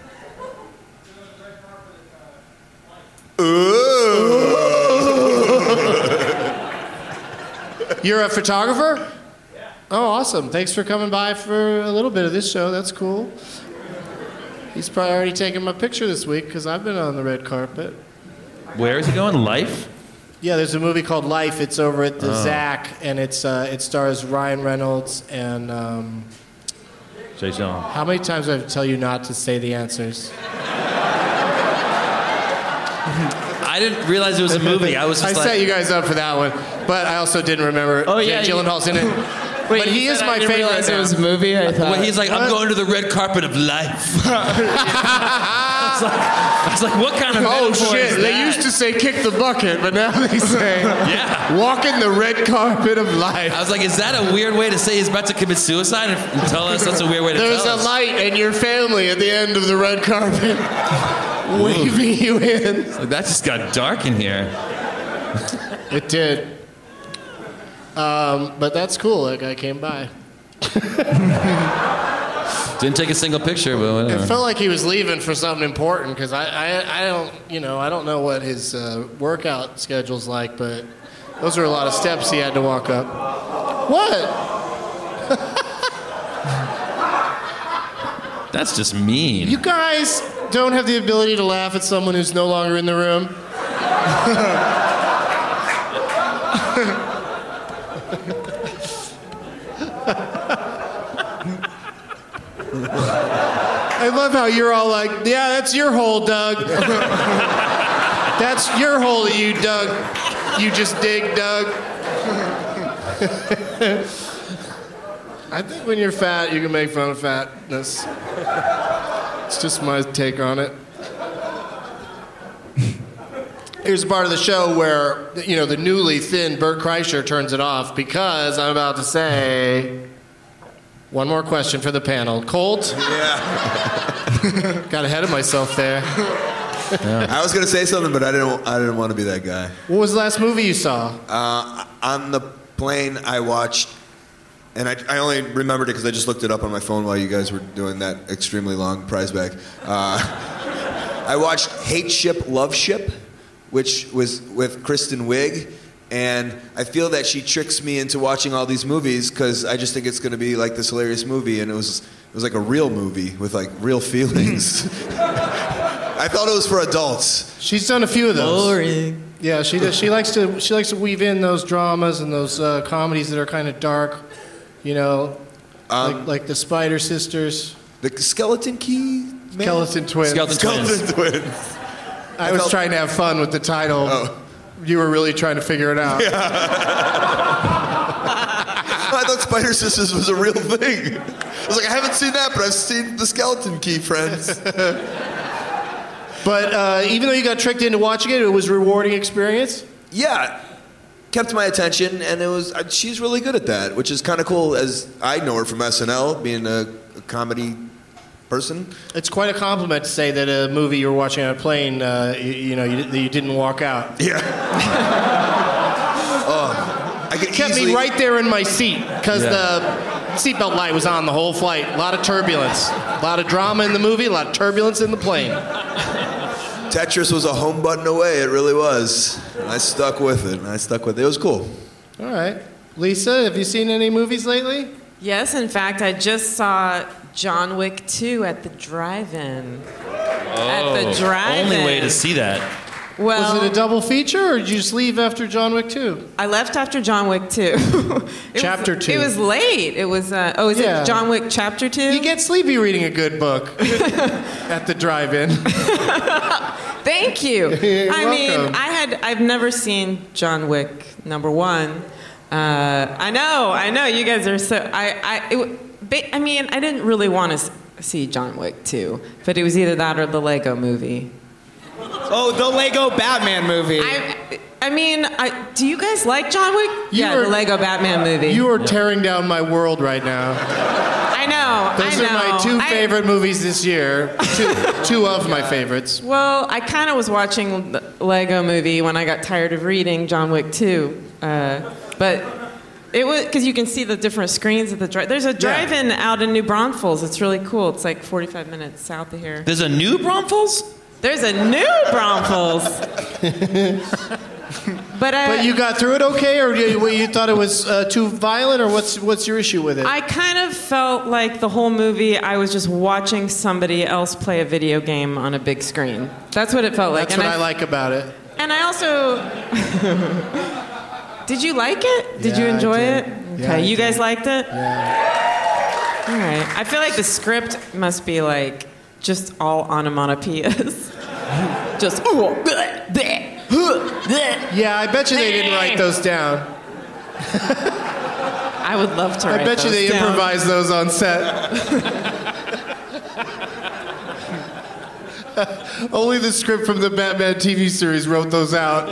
You're a photographer? Oh, awesome. Thanks for coming by for a little bit of this show. That's cool. He's probably already taken my picture this week because I've been on the red carpet. Where is he going? Life? Yeah, there's a movie called Life. It's over at the Zac, and it stars Ryan Reynolds and... Jason. How many times do I have to tell you not to say the answers? I didn't realize it was a movie. I set you guys up for that one, but I also didn't remember. Oh, yeah, Jake Gyllenhaal's in it. Wait, but he is my favorite. It was a movie. I thought. Well, he's like, I'm going to the red carpet of life. I was like, what kind of oh metaphor shit! is They that? used to say kick the bucket, but now they say walking the red carpet of life. I was like, is that a weird way to say he's about to commit suicide? And tell us that's a weird way to There's tell a us. light and your family at the end of the red carpet, waving you in. Like, that just got dark in here. It did. But that's cool. That guy came by. Didn't take a single picture, but whatever. It felt like he was leaving for something important because I don't know what his workout schedule's like, but those are a lot of steps he had to walk up. What? That's just mean. You guys don't have the ability to laugh at someone who's no longer in the room. I love how you're all like, yeah, that's your hole, Doug. That's your hole that you dug. You just dig, Doug. I think when you're fat, you can make fun of fatness. It's just my take on it. Here's a part of the show where, the newly thin Bert Kreischer turns it off because I'm about to say one more question for the panel. Colt? Yeah. Got ahead of myself there. Yeah. I was going to say something, but I didn't want to be that guy. What was the last movie you saw? On the plane, I watched, and I only remembered it because I just looked it up on my phone while you guys were doing that extremely long prize bag. I watched Hate Ship, Love Ship, which was with Kristen Wiig, and I feel that she tricks me into watching all these movies because I just think it's going to be like this hilarious movie, and it was like a real movie with like real feelings. I thought it was for adults. She's done a few of those. Boring. Yeah, she does. She likes to weave in those dramas and those comedies that are kind of dark, like the Spider Sisters, the Skeleton Key, Skeleton Twins. Skeleton Twins. I was trying to have fun with the title. Oh. You were really trying to figure it out. Yeah. I thought Spider Sisters was a real thing. I was like, I haven't seen that, but I've seen the Skeleton Key, friends. But even though you got tricked into watching it, it was a rewarding experience? Yeah. Kept my attention, and she's really good at that, which is kind of cool, as I know her from SNL, being a comedy person. It's quite a compliment to say that a movie you were watching on a plane, you didn't walk out. Yeah. It kept me right there in my seat, because the seatbelt light was on the whole flight. A lot of turbulence. A lot of drama in the movie, a lot of turbulence in the plane. Tetris was a home button away. It really was. And I stuck with it. It was cool. All right. Lisa, have you seen any movies lately? Yes, in fact, I just saw John Wick 2 at the drive-in. At the drive-in. Only way to see that. Well, was it a double feature, or did you just leave after John Wick 2? I left after John Wick 2. Chapter 2. It was late. It was, is it John Wick Chapter 2? You get sleepy reading a good book at the drive-in. Thank you. You're I welcome. mean, I've never seen John Wick #1. I know. You guys are so. I didn't really want to see John Wick 2, but it was either that or the Lego Movie. Oh, the Lego Batman movie. Do you guys like John Wick? The Lego Batman movie. You are tearing down my world right now. I know. Those are my two favorite movies this year. Two of my favorites. Well, I kind of was watching the Lego Movie when I got tired of reading John Wick 2, but it was because you can see the different screens at the drive. There's a drive-in out in New Braunfels. It's really cool. It's like 45 minutes south of here. There's a New Braunfels? There's a New Braunfels. But you got through it okay, or you thought it was too violent, or what's your issue with it? I kind of felt like the whole movie I was just watching somebody else play a video game on a big screen. That's what it felt like. That's what I like about it. And I also... Did you like it? Did you enjoy it? Okay, Yeah, you guys liked it? Yeah. All right. I feel like the script must be like just all onomatopoeias. Just... Yeah, I bet you they didn't write those down. I would love to write I bet you those they down. improvised those on set. Only the script from the Batman TV series wrote those out.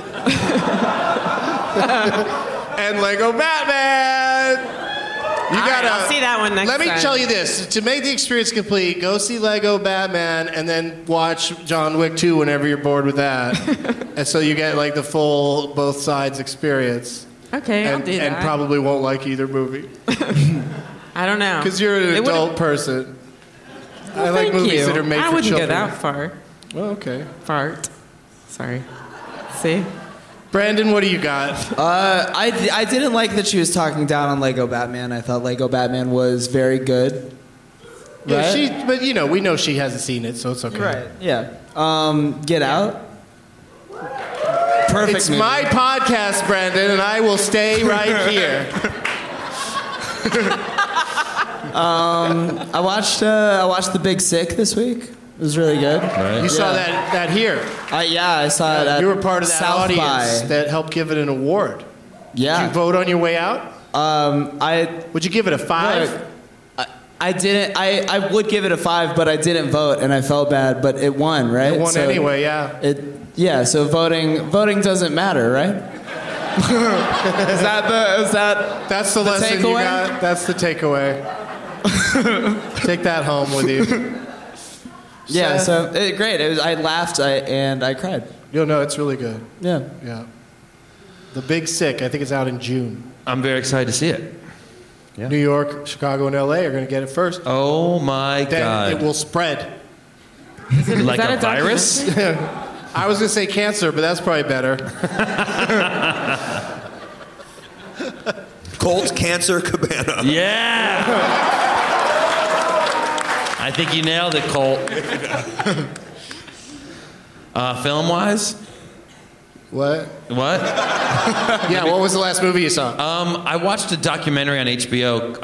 And Lego Batman! I'll see that one next time. Let me tell you this. To make the experience complete, go see Lego Batman and then watch John Wick 2 whenever you're bored with that. And so you get like the full both sides experience. Okay, I'll do that. And probably won't like either movie. I don't know. Because you're an adult person. Well, I like thank movies you. that are made I for wouldn't children. go that far. Well, okay. Fart. Sorry. See? Brandon, what do you got? I didn't like that she was talking down on Lego Batman. I thought Lego Batman was very good. Yeah, Right? but we know she hasn't seen it, so it's okay. Right. Yeah. Get Out. Perfect. It's movie. my podcast, Brandon, and I will stay right here. I watched The Big Sick this week. It was really good. Right. You saw that here. I saw it at You were part of that South audience by. that helped give it an award. Did Yeah. you vote on your way out? I Would you give it a 5? I didn't. I would give it a 5, but I didn't vote, and I felt bad. But it won, right? It won anyway, yeah. So voting doesn't matter, right? That's the lesson takeaway? you got. That's the takeaway. Take that home with you. Yeah. So great. I laughed and I cried. No, it's really good. Yeah. Yeah. The Big Sick. I think it's out in June. I'm very excited to see it. Yeah. New York, Chicago, and LA are going to get it first. Oh my then God! It will spread. Like a virus? I was going to say cancer, but that's probably better. Colt Cancer Cabana. Yeah. I think you nailed it, Colt. Film-wise? What? Yeah, what was the last movie you saw? I watched a documentary on HBO.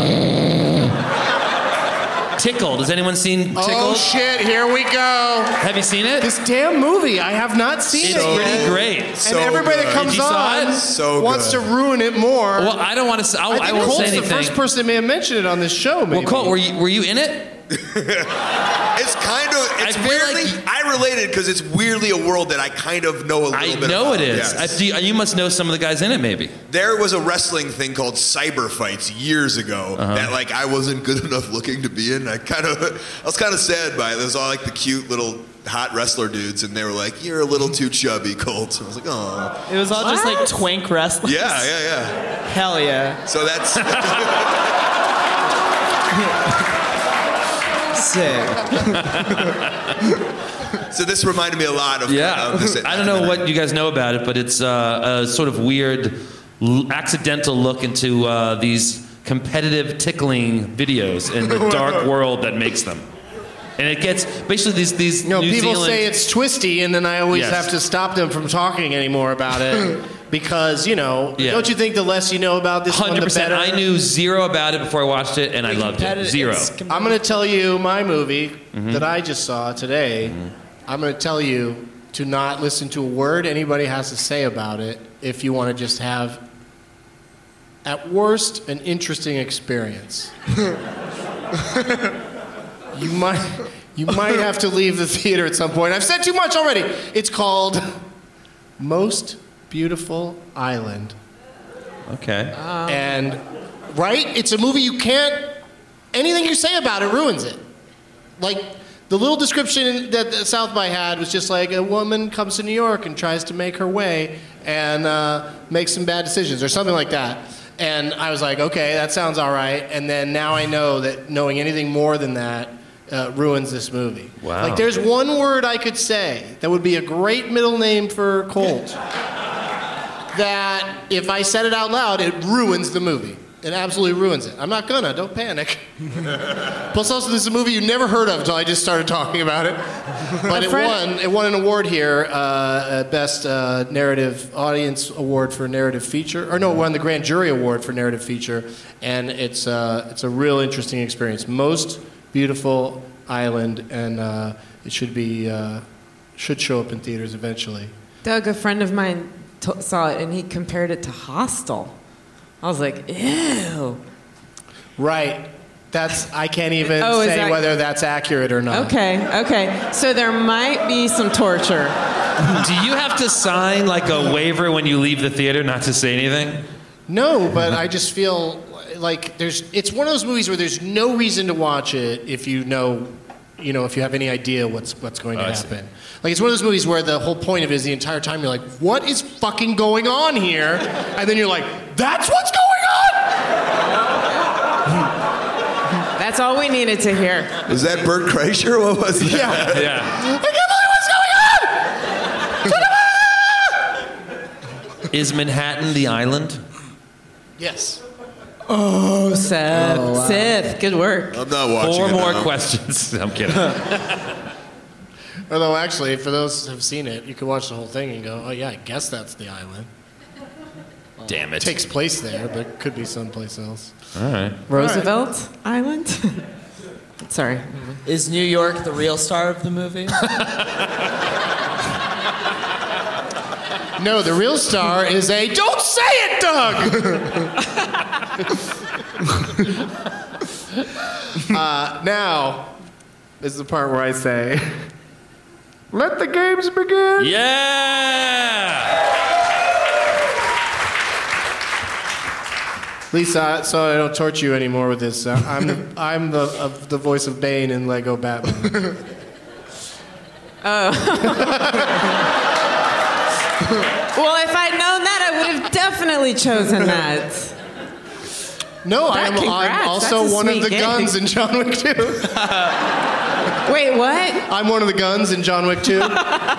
Tickled. Has anyone seen Tickled? Oh, shit, here we go. Have you seen it? This damn movie, I have not seen it. It's pretty great. And everybody that comes on wants to ruin it more. Well, I don't want to. I won't Colt's say anything. the first person that may have mentioned it on this show. Maybe. Well, Colt, were you in it? It's kind of. It's weirdly. I related because it's weirdly a world that I kind of know a little bit. I know about. it is. Yes. You must know some of the guys in it, maybe. There was a wrestling thing called Cyber Fights years ago that like I wasn't good enough looking to be in. I was kind of sad by it. There was all like the cute little hot wrestler dudes, and they were like, "You're a little too chubby, Colt." And I was like, "Oh." It was all just like twink wrestlers. Yeah. Hell yeah. So that's. Sick. So this reminded me a lot of. I don't know what you guys know about it, but it's a sort of weird, accidental look into these competitive tickling videos in the dark world that makes them. And it gets basically these New people Zealand... say it's twisty, and then I always Yes. have to stop them from talking anymore about it because don't you think the less you know about this one, the 100%. better? I knew zero about it before I watched it, and I loved it. Zero. I'm going to tell you my movie that I just saw today. I'm going to tell you to not listen to a word anybody has to say about it if you want to just have, at worst, an interesting experience. You might have to leave the theater at some point. I've said too much already. It's called Most Beautiful Island. Okay. And, right? It's a movie you can't... Anything you say about it ruins it. Like, the little description that South by had was just like a woman comes to New York and tries to make her way and makes some bad decisions or something like that. And I was like, okay, that sounds all right. And then now I know that knowing anything more than that ruins this movie. Wow. Like, there's one word I could say that would be a great middle name for Colt that if I said it out loud, it ruins the movie. It absolutely ruins it. I'm not gonna. Don't panic. Plus, also, this is a movie you never heard of until I just started talking about it. But it won an award here, Best Narrative Audience Award for Narrative Feature. Or no, it won the Grand Jury Award for Narrative Feature. And it's a real interesting experience. Most Beautiful Island, and it should show up in theaters eventually. Doug, a friend of mine saw it, and he compared it to Hostel. I was like, ew. Right. I can't even Oh, say whether that's accurate or not. Okay. So there might be some torture. Do you have to sign like a waiver when you leave the theater not to say anything? No, but I just feel like it's one of those movies where there's no reason to watch it if you know, if you have any idea what's going to happen. Like, it's one of those movies where the whole point of it is the entire time you're like, what is fucking going on here? And then you're like, that's what's going on? That's all we needed to hear. Is that Bert Kreischer? What was that? Yeah. I can't believe what's going on! Is Manhattan the island? Yes. Oh, Seth. Oh, wow. Seth, good work. I'm not watching. 4 it more now. questions. I'm kidding. Although, actually, for those who have seen it, you can watch the whole thing and go, oh, yeah, I guess that's the island. Damn it. It takes place there, but it could be someplace else. All right. Roosevelt Island? Sorry. Is New York the real star of the movie? No, the real star is a... Don't say it, Doug! Now is the part where I say, let the games begin. Yeah! Lisa, so I don't torture you anymore with this. I'm the voice of Bane in Lego Batman. Oh. Well, if I'd known that, I would have definitely chosen that. No, I'm also one of the guns in John Wick 2. Wait, what? I'm one of the guns in John Wick 2.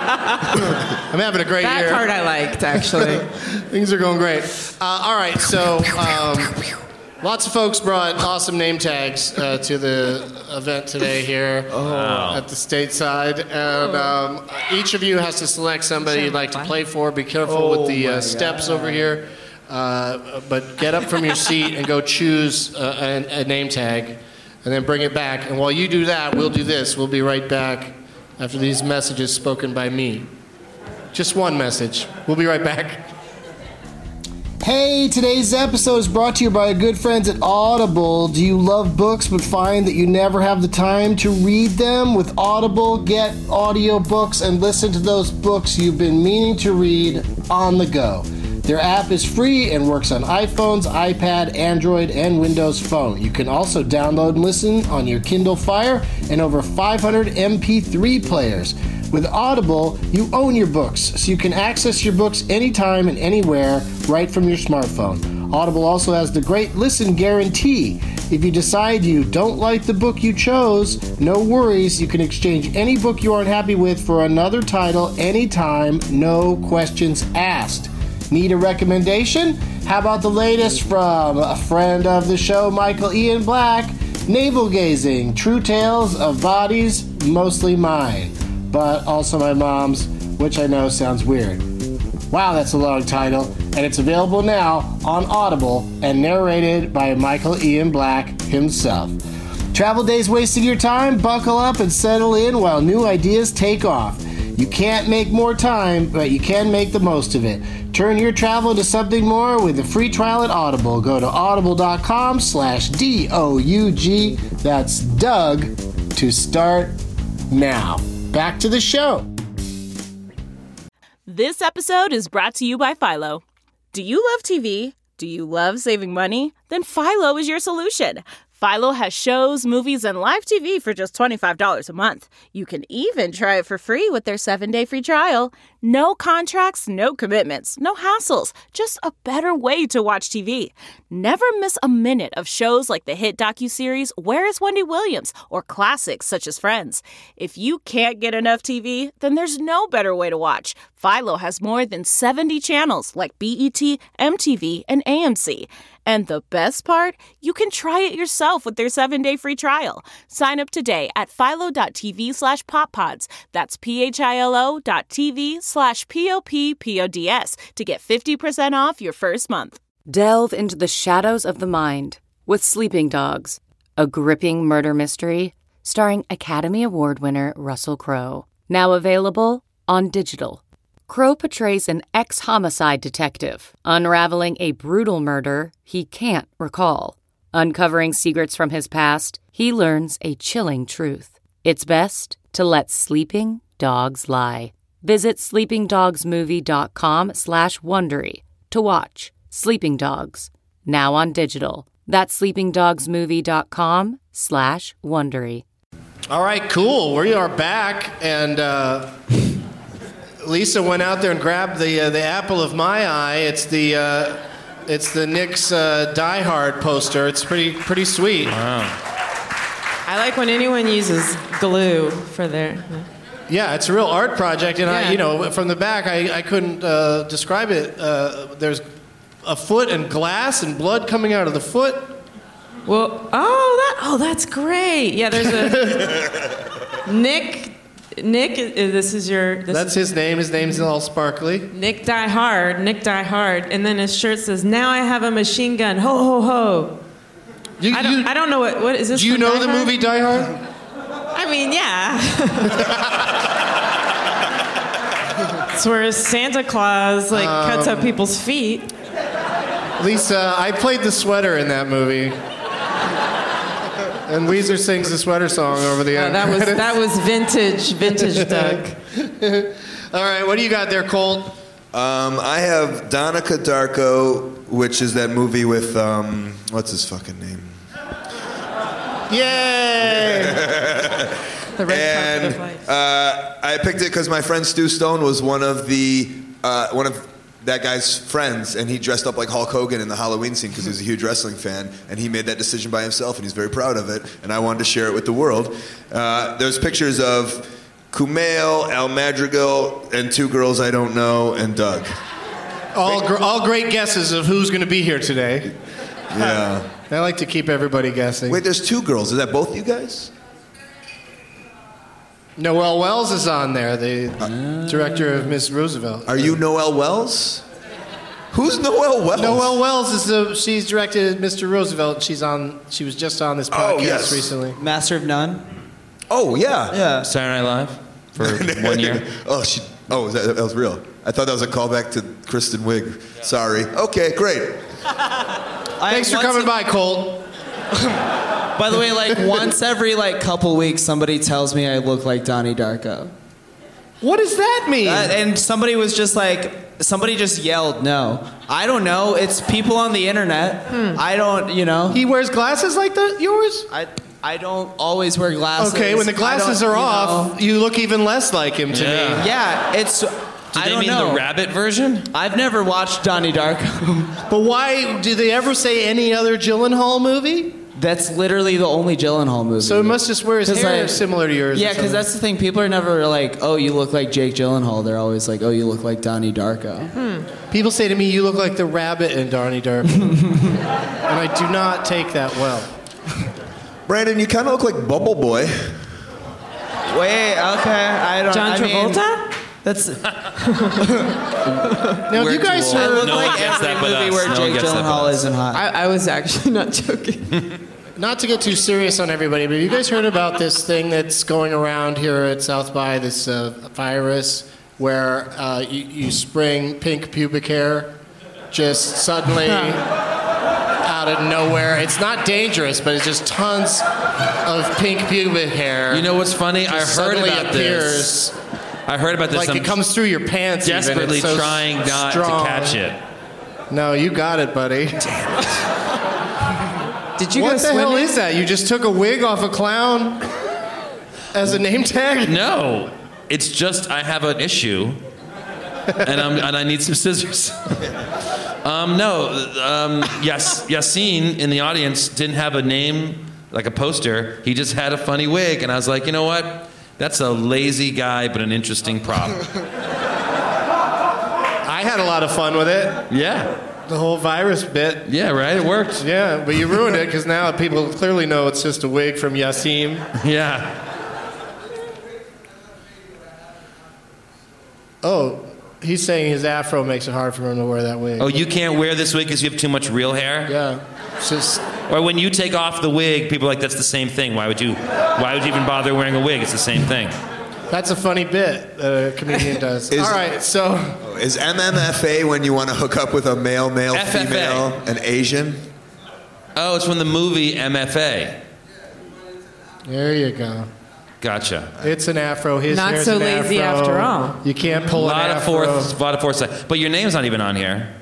I'm having a great year. That part I liked, actually. Things are going great. All right, so lots of folks brought awesome name tags to the event today here at the stateside. And each of you has to select somebody you'd like to play for. Be careful with the steps over here. But get up from your seat and go choose a name tag. And then bring it back. And while you do that, we'll do this. We'll be right back after these messages spoken by me. Just one message. We'll be right back. Hey, today's episode is brought to you by our good friends at Audible. Do you love books but find that you never have the time to read them? With Audible, get audiobooks and listen to those books you've been meaning to read on the go. Their app is free and works on iPhones, iPad, Android, and Windows Phone. You can also download and listen on your Kindle Fire and over 500 MP3 players. With Audible, you own your books, so you can access your books anytime and anywhere right from your smartphone. Audible also has the great listen guarantee. If you decide you don't like the book you chose, no worries. You can exchange any book you aren't happy with for another title anytime, no questions asked. Need a recommendation? How about the latest from a friend of the show, Michael Ian Black? Navel Gazing, True Tales of Bodies, Mostly Mine, but also my mom's, which I know sounds weird. Wow, that's a long title, and it's available now on Audible and narrated by Michael Ian Black himself. Travel days wasting your time? Buckle up and settle in while new ideas take off. You can't make more time, but you can make the most of it. Turn your travel into something more with a free trial at Audible. Go to audible.com/DOUG. That's Doug to start now. Back to the show. This episode is brought to you by Philo. Do you love TV? Do you love saving money? Then Philo is your solution. Philo has shows, movies, and live TV for just $25 a month. You can even try it for free with their 7-day free trial. No contracts, no commitments, no hassles. Just a better way to watch TV. Never miss a minute of shows like the hit docuseries Where is Wendy Williams? Or classics such as Friends. If you can't get enough TV, then there's no better way to watch. Philo has more than 70 channels like BET, MTV, and AMC. And the best part? You can try it yourself with their 7-day free trial. Sign up today at philo.tv/poppods. That's philo.tv/POPPODS to get 50% off your first month. Delve into the shadows of the mind with Sleeping Dogs, a gripping murder mystery starring Academy Award winner Russell Crowe. Now available on digital. Crowe portrays an ex-homicide detective, unraveling a brutal murder he can't recall. Uncovering secrets from his past, he learns a chilling truth. It's best to let sleeping dogs lie. Visit sleepingdogsmovie.com/Wondery to watch Sleeping Dogs, now on digital. That's sleepingdogsmovie.com/Wondery. All right, cool. We are back, and Lisa went out there and grabbed the apple of my eye. It's the Knicks Die Hard poster. It's pretty sweet. Wow. I like when anyone uses glue for their. Yeah, it's a real art project, and from the back, I couldn't describe it. There's a foot and glass and blood coming out of the foot. Well, that's great. Yeah, there's a Nick, this is your... That's his name. His name's all sparkly. Nick Die Hard. And then his shirt says, "Now I have a machine gun. Ho, ho, ho." I don't know what is this. Do you know the movie Die Hard? I mean, yeah. It's where Santa Claus cuts up people's feet. Lisa, I played the sweater in that movie. And Weezer sings the sweater song over the end. That was vintage Doug. All right, what do you got there, Colt? I have Donica Darko, which is that movie with what's his fucking name? Yay! The red And carpet of life. I picked it because my friend Stu Stone was one of that guy's friends, and he dressed up like Hulk Hogan in the Halloween scene because he was a huge wrestling fan, and he made that decision by himself, and he's very proud of it, and I wanted to share it with the world. There's pictures of Kumail, Al Madrigal, and two girls I don't know, and Doug. All great guesses of who's going to be here today. Yeah. I like to keep everybody guessing. Wait, there's two girls. Is that both you guys? Noelle Wells is on there, the director of Miss Roosevelt. Are you Noelle Wells? Who's Noelle Wells? Noelle Wells she's directed Mr. Roosevelt. She was just on this podcast recently. Master of None. Oh yeah. Yeah. Saturday Night Live for 1 year. That was real. I thought that was a callback to Kristen Wiig. Sorry. Okay, great. Thanks for coming by, Colt. By the way, like once every couple weeks, somebody tells me I look like Donnie Darko. What does that mean? And somebody just yelled no. I don't know. It's people on the internet. I don't, He wears glasses like yours? I don't always wear glasses. Okay, when the glasses are off, you look even less like him to me. Yeah, it's... Do they mean the rabbit version? I've never watched Donnie Darko. But why? Do they ever say any other Gyllenhaal movie? That's literally the only Gyllenhaal movie. So he must just wear his hair similar to yours. Yeah, because that's the thing. People are never like, oh, you look like Jake Gyllenhaal. They're always like, oh, you look like Donnie Darko. People say to me, you look like the rabbit in Donnie Darko. And I do not take that well. Brandon, you kind of look like Bubble Boy. Wait, okay. I don't... John Travolta? That's... Now, you guys I heard... look like every movie where Jake Gyllenhaal isn't hot. I was actually not joking. Not to get too serious on everybody, but have you guys heard about this thing that's going around here at South by, this virus where you spring pink pubic hair just suddenly out of nowhere? It's not dangerous, but it's just tons of pink pubic hair. You know what's funny? I heard about this. I heard about this. Like it comes through your pants. Desperately even. It's so trying not strong. to catch it. No, you got it, buddy. Damn it. Did you what go the swimming? hell is that? You just took a wig off a clown as a name tag? No, it's just I have an issue, and I need some scissors. Yassine in the audience didn't have a name, like a poster. He just had a funny wig, and I was like, you know what? That's a lazy guy, but an interesting prop. I had a lot of fun with it. Yeah. The whole virus bit. Yeah, right? It worked. Yeah, but you ruined it because now people clearly know it's just a wig from Yassim. Yeah. Oh, he's saying his afro makes it hard for him to wear that wig. Oh, you can't wear this wig because you have too much real hair? Yeah. It's just... Or when you take off the wig, people are like, that's the same thing. Why would you even bother wearing a wig? It's the same thing. That's a funny bit that a comedian does. All right, so... Is MMFA when you want to hook up with a male, FFA. female, an Asian? Oh, it's from the movie MFA. There you go. Gotcha. It's an afro. His Not hair's so an lazy afro. after all. You can't pull a lot an of afro. a lot of foresight. But your name's not even on here.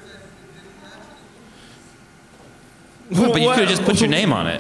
But you could have just put your name on it.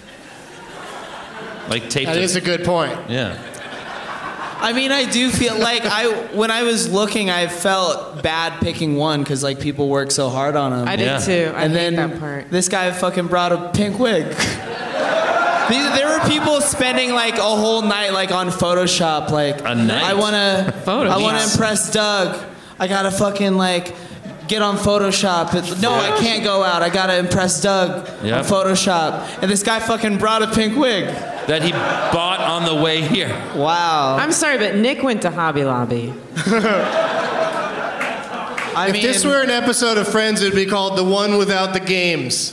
Like taped That it. is a good point. Yeah. I mean, I do feel like when I was looking, I felt bad picking one because people work so hard on them. I did too. I hate then that part. This guy fucking brought a pink wig. There were people spending a whole night on Photoshop. A night? I wanna impress Doug. I gotta fucking get on Photoshop. No, I can't go out. I gotta impress Doug on Photoshop. And this guy fucking brought a pink wig that he bought on the way here. Wow. I'm sorry, but Nick went to Hobby Lobby. If this were an episode of Friends, it would be called The One Without the Games.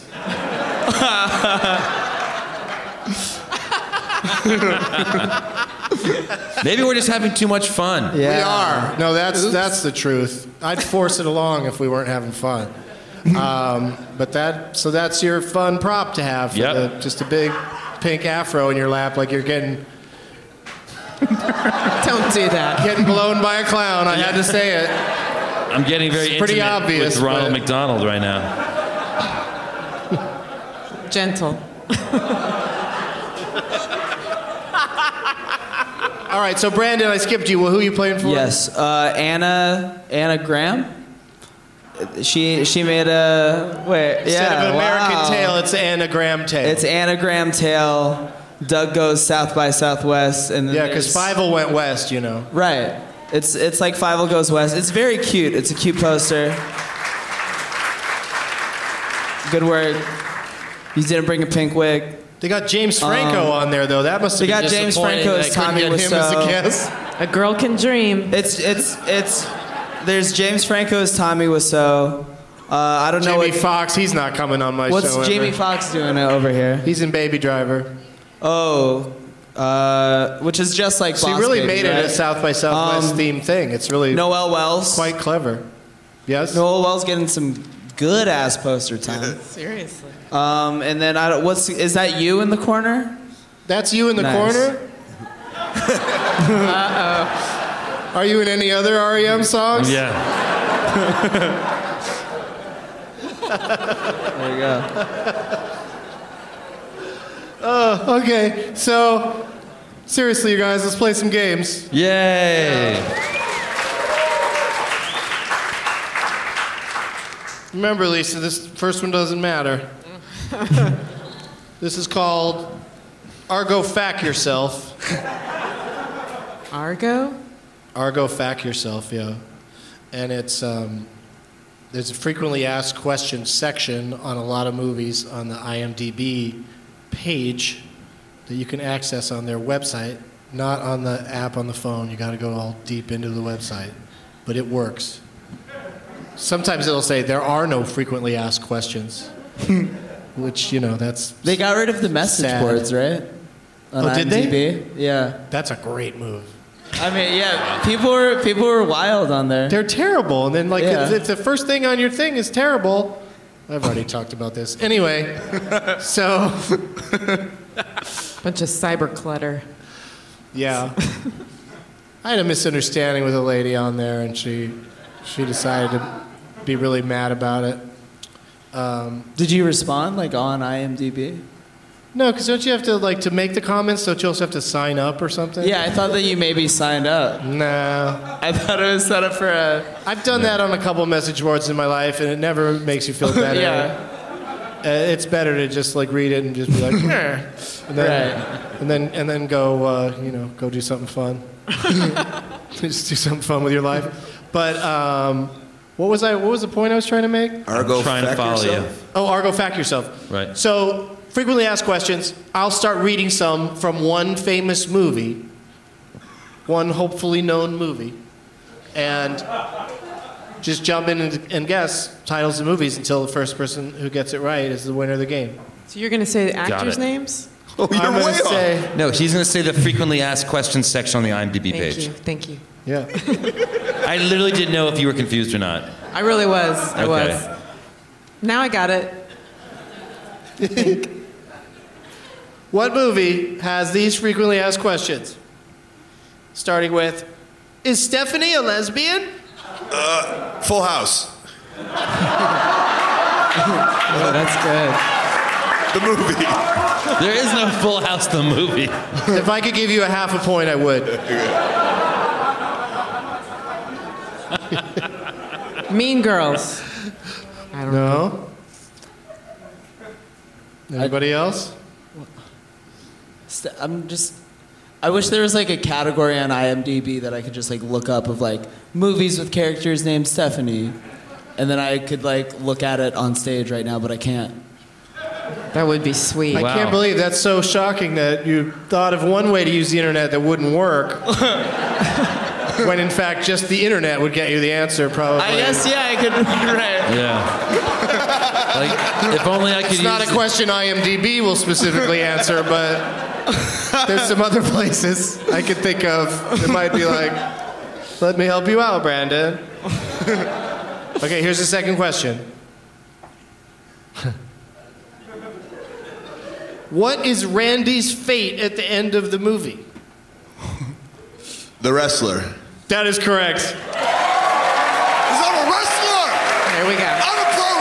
Maybe we're just having too much fun. We are. No, that's the truth. I'd force it along if we weren't having fun. But that's your fun prop to have. For just a big pink afro in your lap like you're getting... Don't do that. Getting blown by a clown. I had to say it. I'm getting very pretty intimate obvious, with Ronald but- McDonald right now. Gentle. All right, so Brandon, I skipped you. Well, who are you playing for? Yes, Anna Graham. She made a Instead of an American Tail, it's Anagram Tail. It's Anagram Tail. Doug goes South by Southwest, and then Yeah, because Fievel went west, you know. Right. It's like Fievel goes west. It's very cute. It's a cute poster. Good work. You didn't bring a pink wig. They got James Franco on there, though. That must have They been got James disappointing Franco that as I couldn't Tommy get him as a Wiseau. guest. A girl can dream. There's James Franco as Tommy Wiseau. I don't know Jamie Foxx, he's not coming on my show. what's Jamie ever. Foxx doing over here. He's in Baby Driver. Oh, which is just like So he Boss really Baby, made it right? a South by Southwest themed thing. It's really Noel Wells. quite clever. Yes? Noel Wells getting some good ass poster time. Seriously. And then is that you in the corner? That's you in the Nice. corner? Uh-oh. Are you in any other REM songs? Yeah. There you go. Okay, so seriously, you guys, let's play some games. Yay! Remember, Lisa, this first one doesn't matter. This is called Argo Fact Yourself. Argo? Argo Fact Yourself, yeah. And it's there's a frequently asked questions section on a lot of movies on the IMDb page that you can access on their website, not on the app on the phone. You got to go all deep into the website, but it works. Sometimes it'll say there are no frequently asked questions, which, you know, that's They got rid of the message sad. boards, right? On Oh, did they? IMDb? Yeah. That's a great move. I mean, yeah. People were wild on there. They're terrible, and then like Yeah. if the first thing on your thing is terrible. I've already talked about this. Anyway, so Bunch of cyber clutter. yeah, I had a misunderstanding with a lady on there, and she decided to be really mad about it. Did you respond like on IMDb? No, because don't you have to like to make the comments? Don't you also have to sign up or something? Yeah, I thought that you maybe signed up. No. I thought it was set up for a. I've done that on a couple message boards in my life, and it never makes you feel better. Yeah. It's better to just like read it and just be like, "Eh," and then, Right. and then go, go do something fun. Just do something fun with your life. But what was the point I was trying to make? Argo Trying to Fact follow Yourself. you. Oh, Argo Fact Yourself. Right. So frequently asked questions. I'll start reading some from one famous movie, one hopefully known movie, and just jump in and guess titles of movies until the first person who gets it right is the winner of the game. So you're going to say the Got actors' it. names? Oh, you're I'm way going to off. say, No, she's going to say the frequently asked questions section on the IMDb Thank page. you. Thank you. yeah. I literally didn't know if you were confused or not. I really was. I Okay. was. Now I got it. What movie has these frequently asked questions? Starting with, is Stephanie a lesbian? Full House. Oh, that's good. The movie. There is no Full House the movie. If I could give you a half a point, I would. Mean Girls. I don't know. No? Anybody else? I wish there was like a category on IMDb that I could just like look up of like movies with characters named Stephanie, and then I could like look at it on stage right now, but I can't. That would be sweet. I can't believe that's so shocking that you thought of one way to use the internet that wouldn't work. When in fact just the internet would get you the answer, probably. I guess yeah, I could. Right. Yeah. Like, if only I could It's use not a question IMDb will specifically answer, but there's some other places I could think of that might be like, let me help you out, Brandon. Okay, here's the second question. What is Randy's fate at the end of the movie? The wrestler. That is correct. Because I'm a wrestler! There we go. I'm a pro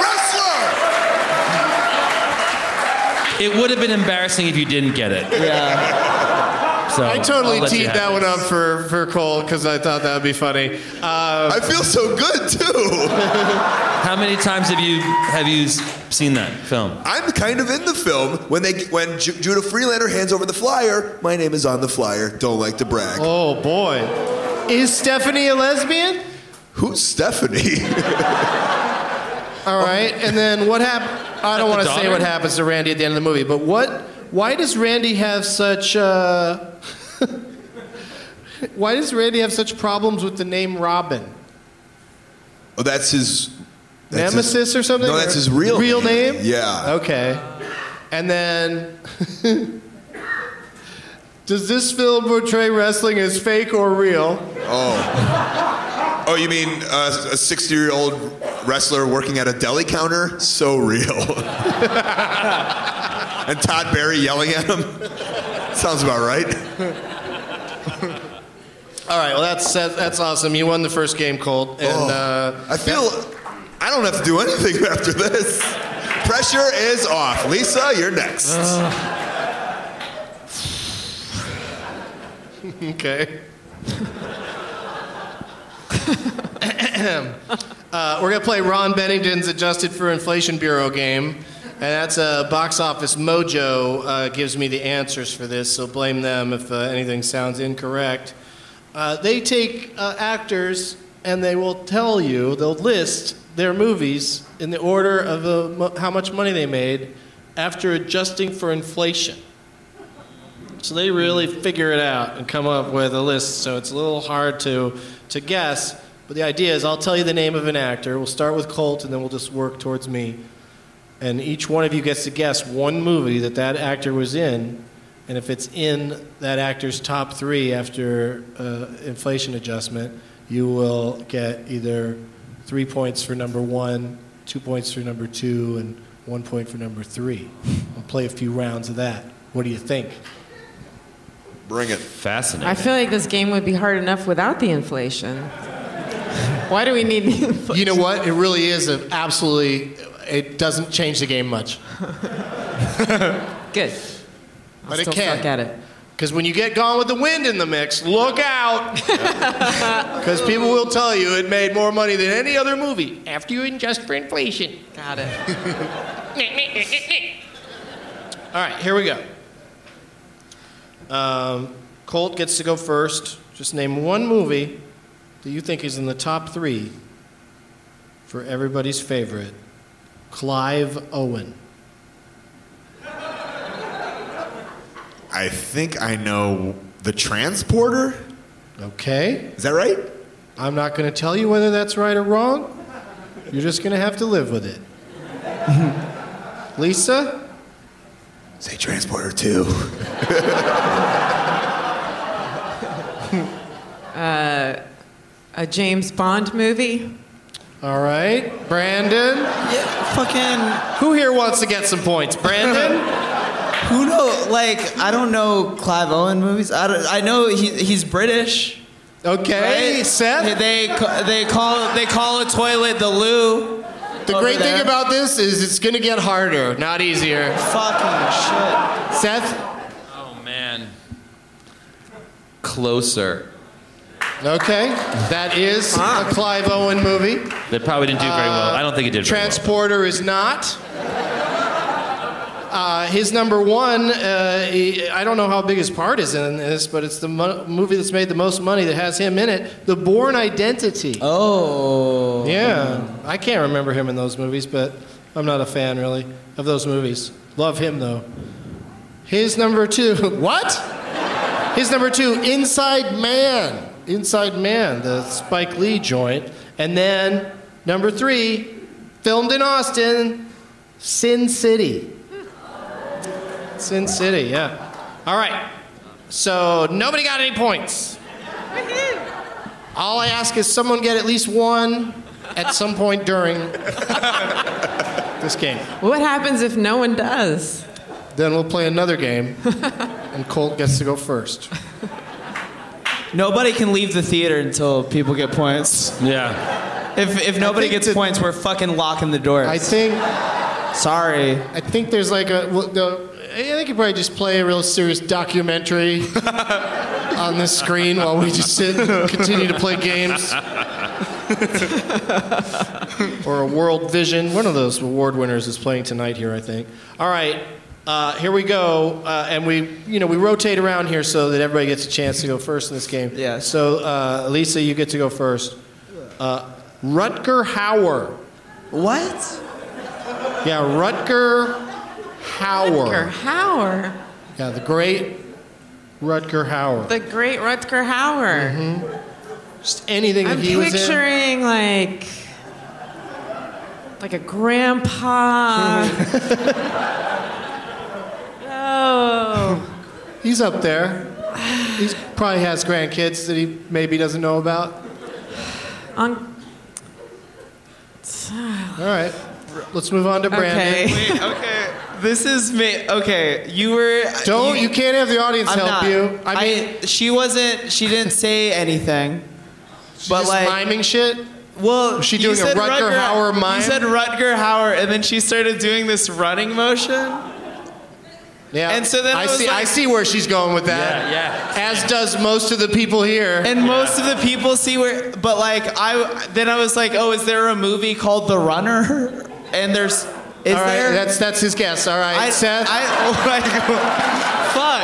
wrestler! It would have been embarrassing if you didn't get it. Yeah. So I totally I'll let you teed have that it. one up for Cole because I thought that would be funny. I feel so good, too. How many times have you seen that film? I'm kind of in the film. When Judah Freelander hands over the flyer, my name is on the flyer. Don't like to brag. Oh, boy. Is Stephanie a lesbian? Who's Stephanie? All right, and then what happened? I don't want to say what happens to Randy at the end of the movie, but why does Randy have such why does Randy have such problems with the name Robin? Oh, that's his Nemesis or something? No, that's his real name. Yeah. Okay. And then does this film portray wrestling as fake or real? Oh, you mean a 60-year-old wrestler working at a deli counter? So real. And Todd Barry yelling at him? Sounds about right. All right, well, that's awesome. You won the first game, Colt. And I feel I don't have to do anything after this. Pressure is off. Lisa, you're next. Okay. We're going to play Ron Bennington's Adjusted for Inflation Bureau game. And that's a Box Office Mojo gives me the answers for this, so blame them if anything sounds incorrect. They take actors and they will tell you, they'll list their movies in the order of how much money they made after adjusting for inflation. So they really figure it out and come up with a list, so it's a little hard to guess. But the idea is I'll tell you the name of an actor. We'll start with Colt, and then we'll just work towards me. And each one of you gets to guess one movie that actor was in, and if it's in that actor's top 3 after inflation adjustment, you will get either 3 points for number 1, 2 points for number 2, and 1 point for number 3. We'll play a few rounds of that. What do you think? Bring it. Fascinating. I feel like this game would be hard enough without the inflation. Why do we need the inflation? You know what? It really is it doesn't change the game much. Good. But I'll it can. Suck at it. Because when you get Gone with the Wind in the mix, look out. Because people will tell you it made more money than any other movie after you adjust for inflation. Got it. All right, here we go. Colt gets to go first. Just name one movie that you think is in the top 3 for everybody's favorite, Clive Owen. I think I know The Transporter. Okay. Is that right? I'm not going to tell you whether that's right or wrong. You're just going to have to live with it. Lisa? Say Transporter 2. A James Bond movie? All right. Brandon? Yeah, fucking. Who here wants to get some points? Brandon? Who knows? Like, I don't know Clive Owen movies. I know he's British. Okay, right? Seth? They call a toilet the loo. The great thing about this is it's going to get harder, not easier. Fucking shit. Seth? Oh, man. Closer. Okay, that is a Clive Owen movie. They probably didn't do very well. I don't think it did very well. Transporter is not. His number 1, I don't know how big his part is in this, but it's the movie that's made the most money that has him in it, The Bourne Identity. Oh. Yeah, I can't remember him in those movies, but I'm not a fan, really, of those movies. Love him, though. His number 2, what? His number 2, Inside Man. Inside Man, the Spike Lee joint. And then, number 3, filmed in Austin, Sin City. Sin City, yeah. All right. So nobody got any points. All I ask is someone get at least one at some point during this game. What happens if no one does? Then we'll play another game, and Colt gets to go first. Nobody can leave the theater until people get points. Yeah. If nobody gets points, we're fucking locking the doors. I think. Sorry. I think there's like I think you probably just play a real serious documentary on this screen while we just sit and continue to play games. Or a World Vision. One of those award winners is playing tonight here, I think. All right, here we go. And we rotate around here so that everybody gets a chance to go first in this game. Yeah. So, Lisa, you get to go first. Rutger Hauer. What? Yeah, Rutger Hauer. Rutger Hauer. Yeah, the great Rutger Hauer. The great Rutger Hauer. Mm-hmm. Just anything that he was in. I'm picturing like a grandpa. Oh. He's up there. He probably has grandkids that he maybe doesn't know about. All right. Let's move on to Brandon. Okay. Wait, okay. This is me. Okay, you were. You can't have the audience help you. She didn't say anything. But just miming shit? Well, was she doing a Rutger Hauer mime? You said Rutger Hauer, and then she started doing this running motion. Yeah. And so then I see where she's going with that. Yeah. As does most of the people here. And most of the people see where, but I was like, oh, is there a movie called The Runner? And there's. All right, that's his guess. All right, Seth. Fuck.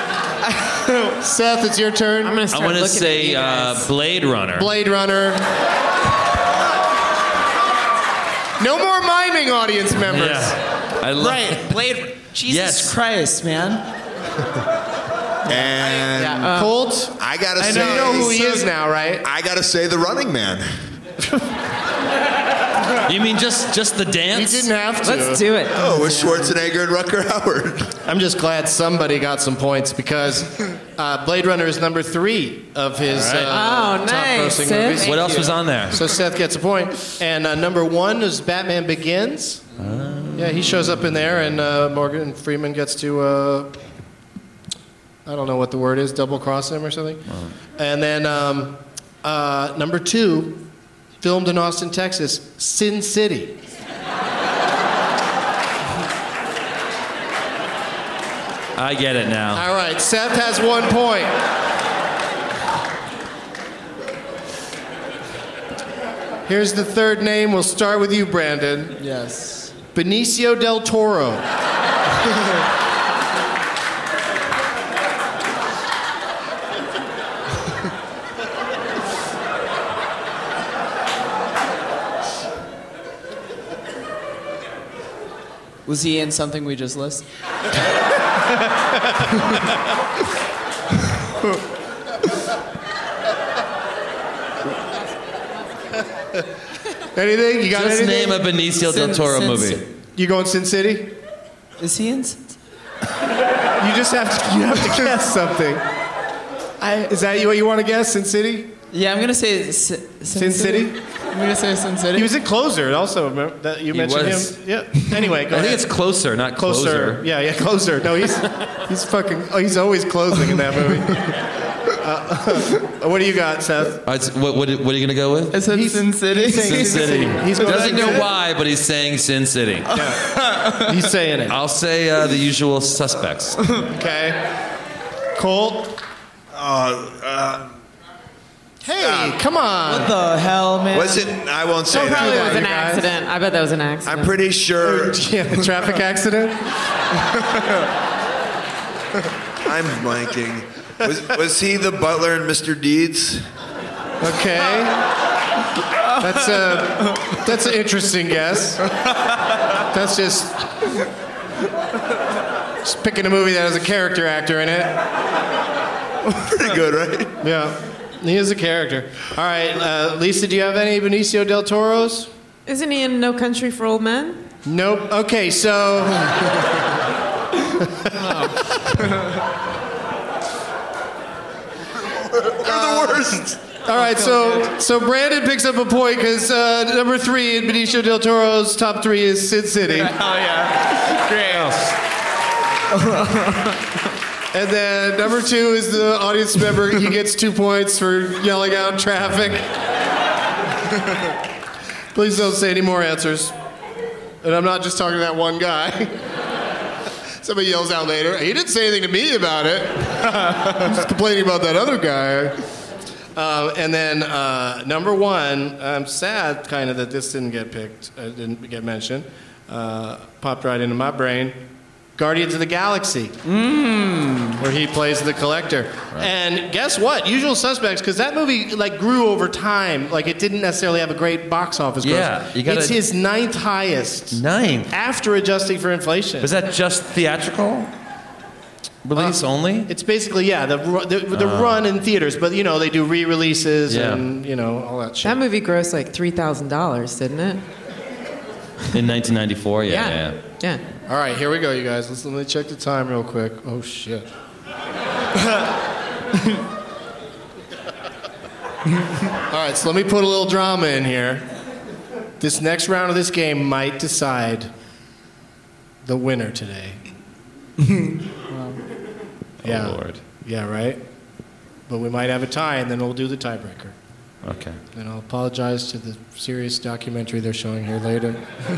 Seth, it's your turn. I'm gonna I want to say Blade Runner. Blade Runner. No more miming, audience members. Yeah. I love Right, Blade. Jesus Christ, man. And Colt, I gotta say, you know who he is now, right? I gotta say the Running Man. You mean just the dance? You didn't have to. Let's do it. Oh, with Schwarzenegger and Rutger Hauer. I'm just glad somebody got some points because Blade Runner is number 3 of his top nice, grossing Seth. movies. What else was on there? So Seth gets a point. And number 1 is Batman Begins. Yeah, he shows up in there, and Morgan Freeman gets to, I don't know what the word is, double cross him or something. And then number 2, filmed in Austin, Texas, Sin City. I get it now. All right, Seth has 1 point. Here's the third name. We'll start with you, Brandon. Yes. Benicio del Toro. Was he in something we just listed? Anything? You got Just anything? name a Benicio del Toro movie. You going Sin City? Is he in Sin City? You just have to guess something. Is that what you want to guess? Sin City? Yeah, I'm gonna say Sin City? I'm gonna say Sin City. He was in Closer also. Remember that you mentioned was. him? Yeah. Anyway, go I ahead. think it's Closer, not Closer. Yeah, Closer. No, he's fucking. Oh, he's always closing in that movie. What do you got, Seth? What are you going to go with? I said Sin City. Sin City. He doesn't know why, but he's saying Sin City. Yeah. He's saying it. I'll say The Usual Suspects. Okay. Colt? Hey, come on. What the hell, man? Was it? I won't say So probably that. was an accident. I bet that was an accident. I'm pretty sure. Yeah, traffic accident? I'm blanking. Was he the butler in Mr. Deeds? Okay. That's an interesting guess. That's just picking a movie that has a character actor in it. Pretty good, right? Yeah. He is a character. All right, Lisa, do you have any Benicio del Toros? Isn't he in No Country for Old Men? Nope. Okay, so... They're the worst. All right, so Brandon picks up a point because number 3 in Benicio del Toro's top 3 is Sin City. Oh yeah, great. And then number 2 is the audience member. He gets 2 points for yelling out traffic. Please don't say any more answers. And I'm not just talking to that one guy. Somebody yells out later, he didn't say anything to me about it. I'm just complaining about that other guy. And then number 1, I'm sad kind of that this didn't get picked, didn't get mentioned. Popped right into my brain. Guardians of the Galaxy, where he plays the Collector. Right. And guess what? Usual Suspects, because that movie grew over time. It didn't necessarily have a great box office gross. Yeah, it's his 9th highest. 9th? After adjusting for inflation. Was that just theatrical release only? It's basically, the run in theaters. But, they do re-releases and, all that shit. That movie grossed $3,000, didn't it? In 1994, yeah. All right, here we go, you guys. Let me check the time real quick. Oh, shit. All right, so let me put a little drama in here. This next round of this game might decide the winner today. Yeah. Oh, Lord. Yeah, right? But we might have a tie, and then we'll do the tiebreaker. Okay. And I'll apologize to the serious documentary they're showing here later.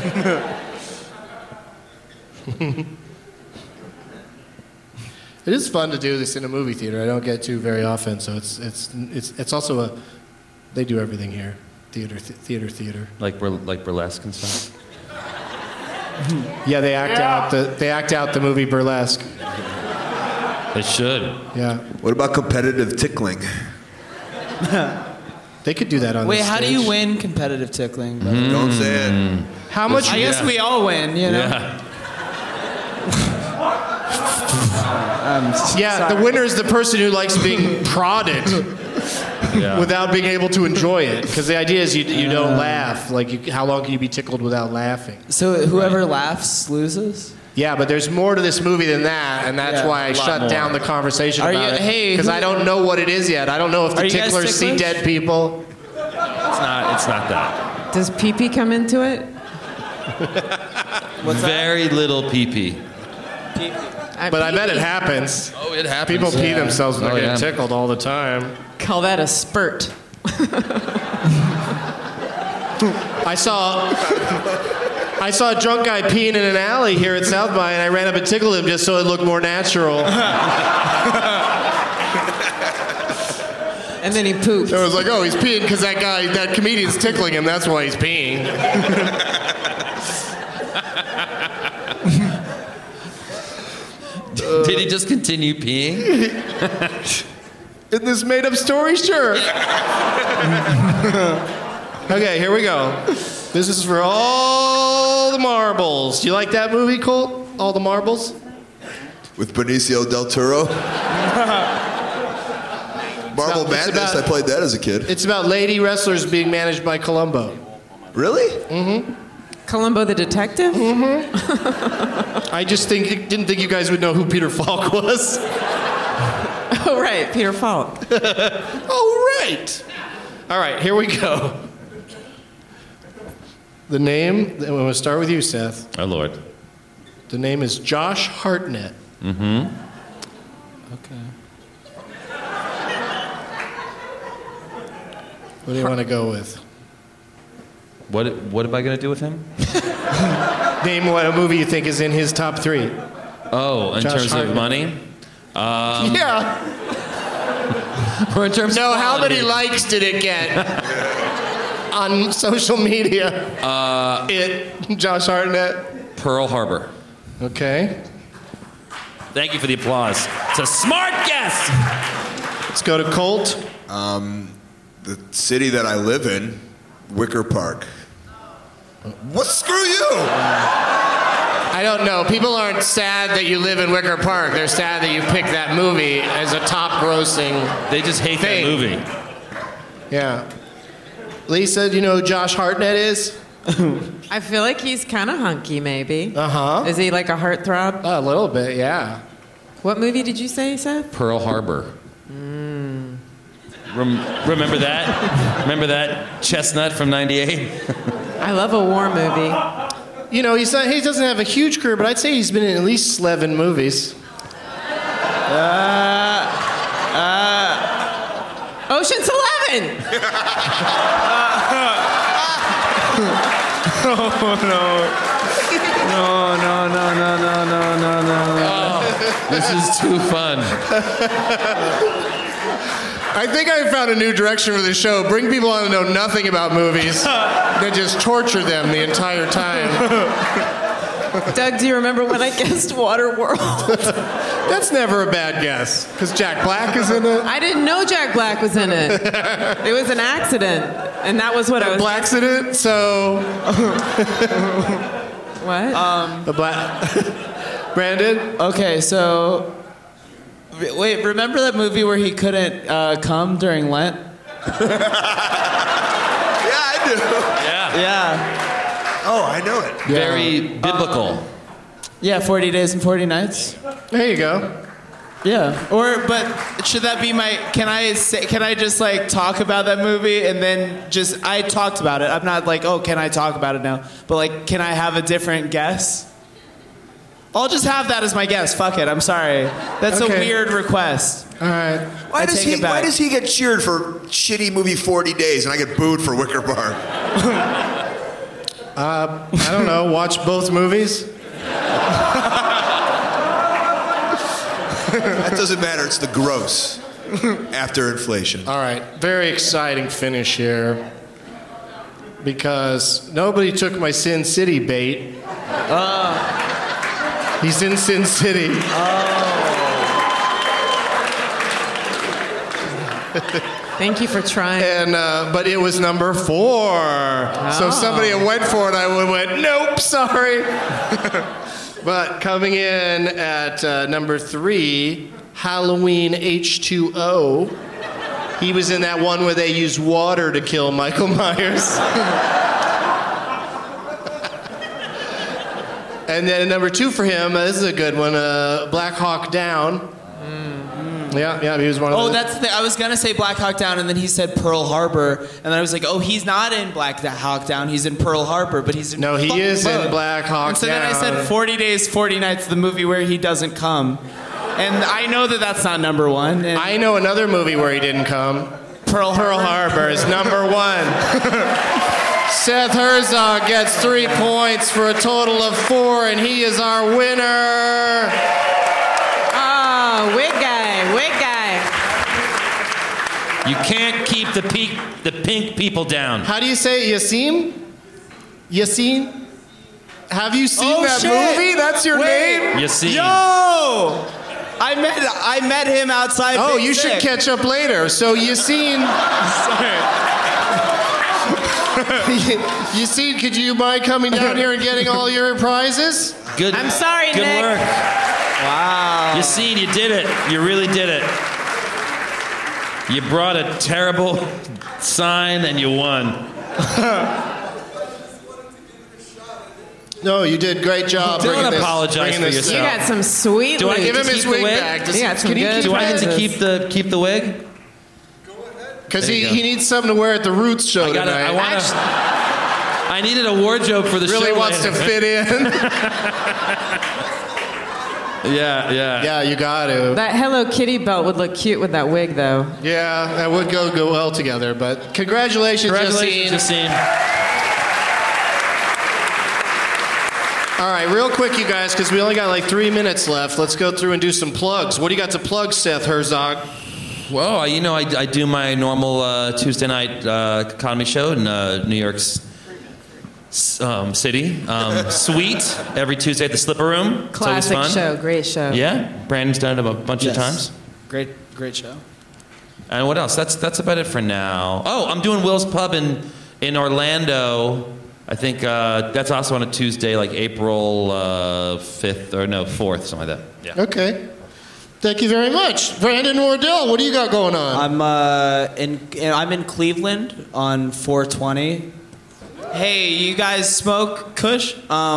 It is fun to do this in a movie theater. I don't get to very often, so it's also they do everything here, theater. Like burlesque and stuff. Yeah, they act out the movie Burlesque. They should. Yeah. What about competitive tickling? They could do that on. Wait, the how stage. do you win competitive tickling? Don't say it. How much? I guess we all win, you know. Yeah. The winner is the person who likes being prodded without being able to enjoy it. Because the idea is you don't laugh. How long can you be tickled without laughing? So whoever laughs loses? Yeah, but there's more to this movie than that, and that's why I shut down the conversation about it. Because I don't know what it is yet. I don't know if the ticklers see dead people. It's not that. Does pee-pee come into it? Very little pee-pee. But I bet it happens. Oh, it happens. People pee themselves when they're getting tickled all the time. Call that a spurt. I saw a drunk guy peeing in an alley here at South by, and I ran up and tickled him just so it looked more natural. And then he pooped. So I was like, oh, he's peeing because that comedian's tickling him. That's why he's peeing. Did he just continue peeing? In this made-up story? Sure. Okay, here we go. This is for all the marbles. Do you like that movie, Colt? All the Marbles? With Benicio del Toro? Marble Madness, I played that as a kid. It's about lady wrestlers being managed by Columbo. Really? Mm-hmm. Columbo the detective? Mm-hmm. I just didn't think you guys would know who Peter Falk was. Oh, right, Peter Falk. Oh, right. All right, here we go. The name, I'm going to start with you, Seth. Oh, Lord. The name is Josh Hartnett. Mm-hmm. Okay. What do you want to go with? What am I going to do with him? Name what a movie you think is in his top 3. Oh, in Josh terms Hartnett. of money? Yeah. Or in terms of No, how quality? many likes did it get on social media? Josh Hartnett. Pearl Harbor. Okay. Thank you for the applause. It's a smart guess. Let's go to Colt. The city that I live in, Wicker Park. What? Screw you! I don't know. People aren't sad that you live in Wicker Park. They're sad that you picked that movie as a top-grossing. They just hate that movie. Yeah. Lisa, do you know who Josh Hartnett is? I feel like he's kind of hunky, maybe. Uh-huh. Is he like a heartthrob? A little bit, yeah. What movie did you say, Seth? Pearl Harbor. Remember that? Remember that chestnut from '98? I love a war movie. he doesn't have a huge career, but I'd say he's been in at least 11 movies. Ocean's 11. No. This is too fun. I think I found a new direction for the show. Bring people on to know nothing about movies, then just torture them the entire time. Doug, do you remember when I guessed Waterworld? That's never a bad guess, because Jack Black is in it. I didn't know Jack Black was in it. It was an accident, and that was what I was. Blackcident. So. What? The black. Brandon. Okay, so. Wait, remember that movie where he couldn't come during Lent? Yeah, I do. Yeah. Oh, I know it. Very biblical. Yeah, 40 Days and 40 Nights. There you go. Yeah. But should that be my? Can I just like talk about that movie and then just I talked about it. I'm not like, oh, can I talk about it now? But like, can I have a different guess? I'll just have that as my guess. Fuck it. I'm sorry. That's Okay. a weird request. All right. Why does he get cheered for shitty movie 40 Days and I get booed for Wicker Barn? I don't know. Watch both movies. That doesn't matter. It's the gross after inflation. All right. Very exciting finish here. Because nobody took my Sin City bait. He's in Sin City. Thank you for trying. And but it was number 4. So if somebody had went for it, I would have went, nope, sorry. But coming in at number 3, Halloween H2O. He was in that one where they used water to kill Michael Myers. And then number 2 for him, this is a good one, Black Hawk Down. Yeah, he was one of Oh, the... that's the, I was gonna say Black Hawk Down, and then he said Pearl Harbor, and then I was like, oh, he's not in Black Hawk Down, he's in Pearl Harbor, but he's in No, he fucking is in both. Black Hawk And so Down. then I said 40 Days, 40 Nights, the movie where he doesn't come, and I know that that's not number 1. And I know another movie where he didn't come. Pearl Harbor is number 1. Seth Herzog gets 3 points for a total of 4, and he is our winner. Oh, wig guy. You can't keep the pink people down. How do you say it? Yassine? Yassine? Have you seen that shit. movie? That's your name? Yassine. Yo! I met him outside. Oh, Big you should Sick. catch up later. So Yassine... Yassine, could you mind coming down here and getting all your prizes? Good. I'm sorry, Good Nick. work. Wow. Yassine, you did it. You really did it. You brought a terrible sign and you won. No, you did great job. Don't bringing this- apologize bringing for this yourself. You got some sweet Do I loot. give him his wig back. You got some Can you good Do I get to prizes. keep the wig? Because There you go. he needs something to wear at the Roots show I tonight. needed a wardrobe for the show. Really wants to later. fit in. Yeah. Yeah, you got to. That Hello Kitty belt would look cute with that wig, though. Yeah, that would go well together. But congratulations, Congratulations, Yassine. Yassine. All right, real quick, you guys, because we only got like 3 minutes left. Let's go through and do some plugs. What do you got to plug, Seth Herzog? Well, I do my normal Tuesday night comedy show in New York's City. Sweet, every Tuesday at the Slipper Room. It's always Classic fun. show, great show. Yeah, Brandon's done it a bunch of times. Great show. And what else? That's about it for now. Oh, I'm doing Will's Pub in Orlando. I think that's also on a Tuesday, like April 5th or 4th, something like that. Yeah. Okay. Thank you very much. Brandon Wardell, what do you got going on? I'm in Cleveland on 420. Hey, you guys smoke Kush?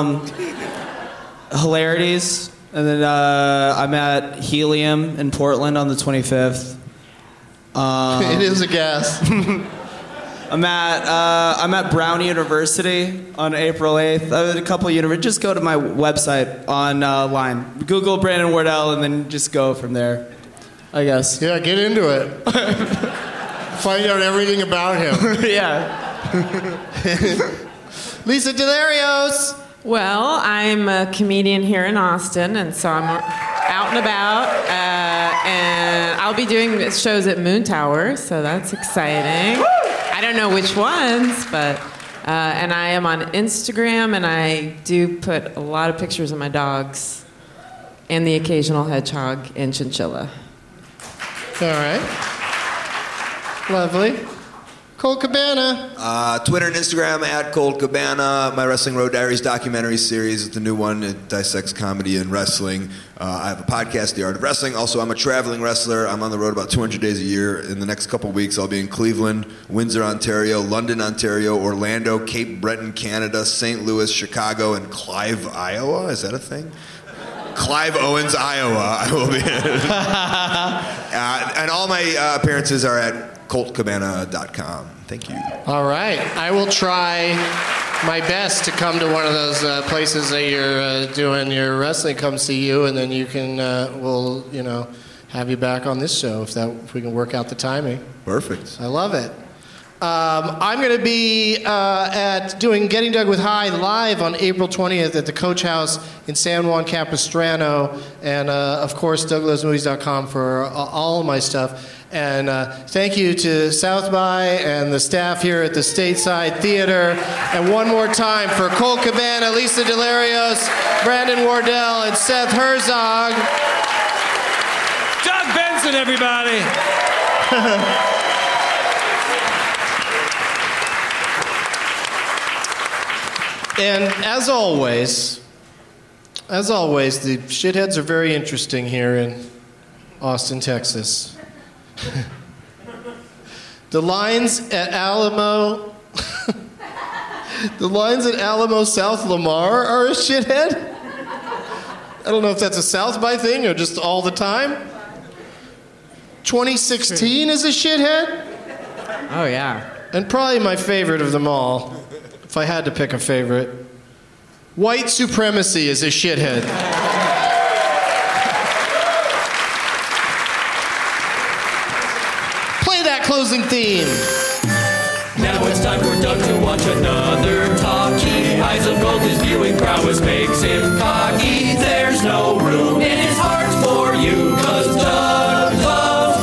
Hilarities. And then I'm at Helium in Portland on the 25th. It is a gas. I'm at Brown University on April 8th. A couple just go to my website online. Google Brandon Wardell and then just go from there, I guess. Yeah, get into it. Find out everything about him. Yeah. Lisa Delarios. Well, I'm a comedian here in Austin, and so I'm out and about, and I'll be doing shows at Moon Tower, so that's exciting. I don't know which ones, but, and I am on Instagram, and I do put a lot of pictures of my dogs and the occasional hedgehog and chinchilla. All right. Lovely. Colt Cabana. Twitter and Instagram at Colt Cabana. My Wrestling Road Diaries documentary series is the new one. It dissects comedy and wrestling. I have a podcast, The Art of Wrestling. Also, I'm a traveling wrestler. I'm on the road about 200 days a year. In the next couple weeks, I'll be in Cleveland, Windsor, Ontario, London, Ontario, Orlando, Cape Breton, Canada, St. Louis, Chicago, and Clive, Iowa. Is that a thing? Clive Owens, Iowa. I will be in. And all my appearances are at ColtCabana.com. Thank you. All right. I will try my best to come to one of those places that you're doing your wrestling. Come see you, and then you can, we'll, have you back on this show if we can work out the timing. Perfect. I love it. I'm going to be doing Getting Dug with High live on April 20th at the Coach House in San Juan Capistrano, and of course DougLovesMovies.com for all of my stuff. And thank you to South by and the staff here at the Stateside Theater. And one more time for Colt Cabana, Lisa Delarios, Brandon Wardell, and Seth Herzog. Doug Benson, everybody. And as always, the shitheads are very interesting here in Austin, Texas. The lines at Alamo South Lamar are a shithead. I don't know if that's a South by thing or just all the time. 2016 is a shithead. Oh, yeah. And probably my favorite of them all, if I had to pick a favorite, white supremacy is a shithead. Play that closing theme. Now it's time for Doug to watch another talkie. Eyes of gold, his viewing prowess makes him cocky. There's no room in his heart for you, 'cause Doug loves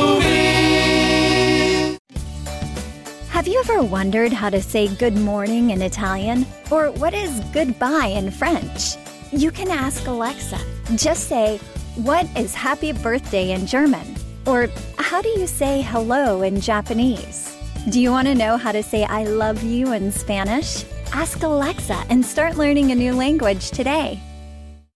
movies. Have you ever wondered how to say good morning in Italian? Or what is goodbye in French? You can ask Alexa. Just say, what is happy birthday in German? Or how do you say hello in Japanese? Do you want to know how to say I love you in Spanish? Ask Alexa and start learning a new language today.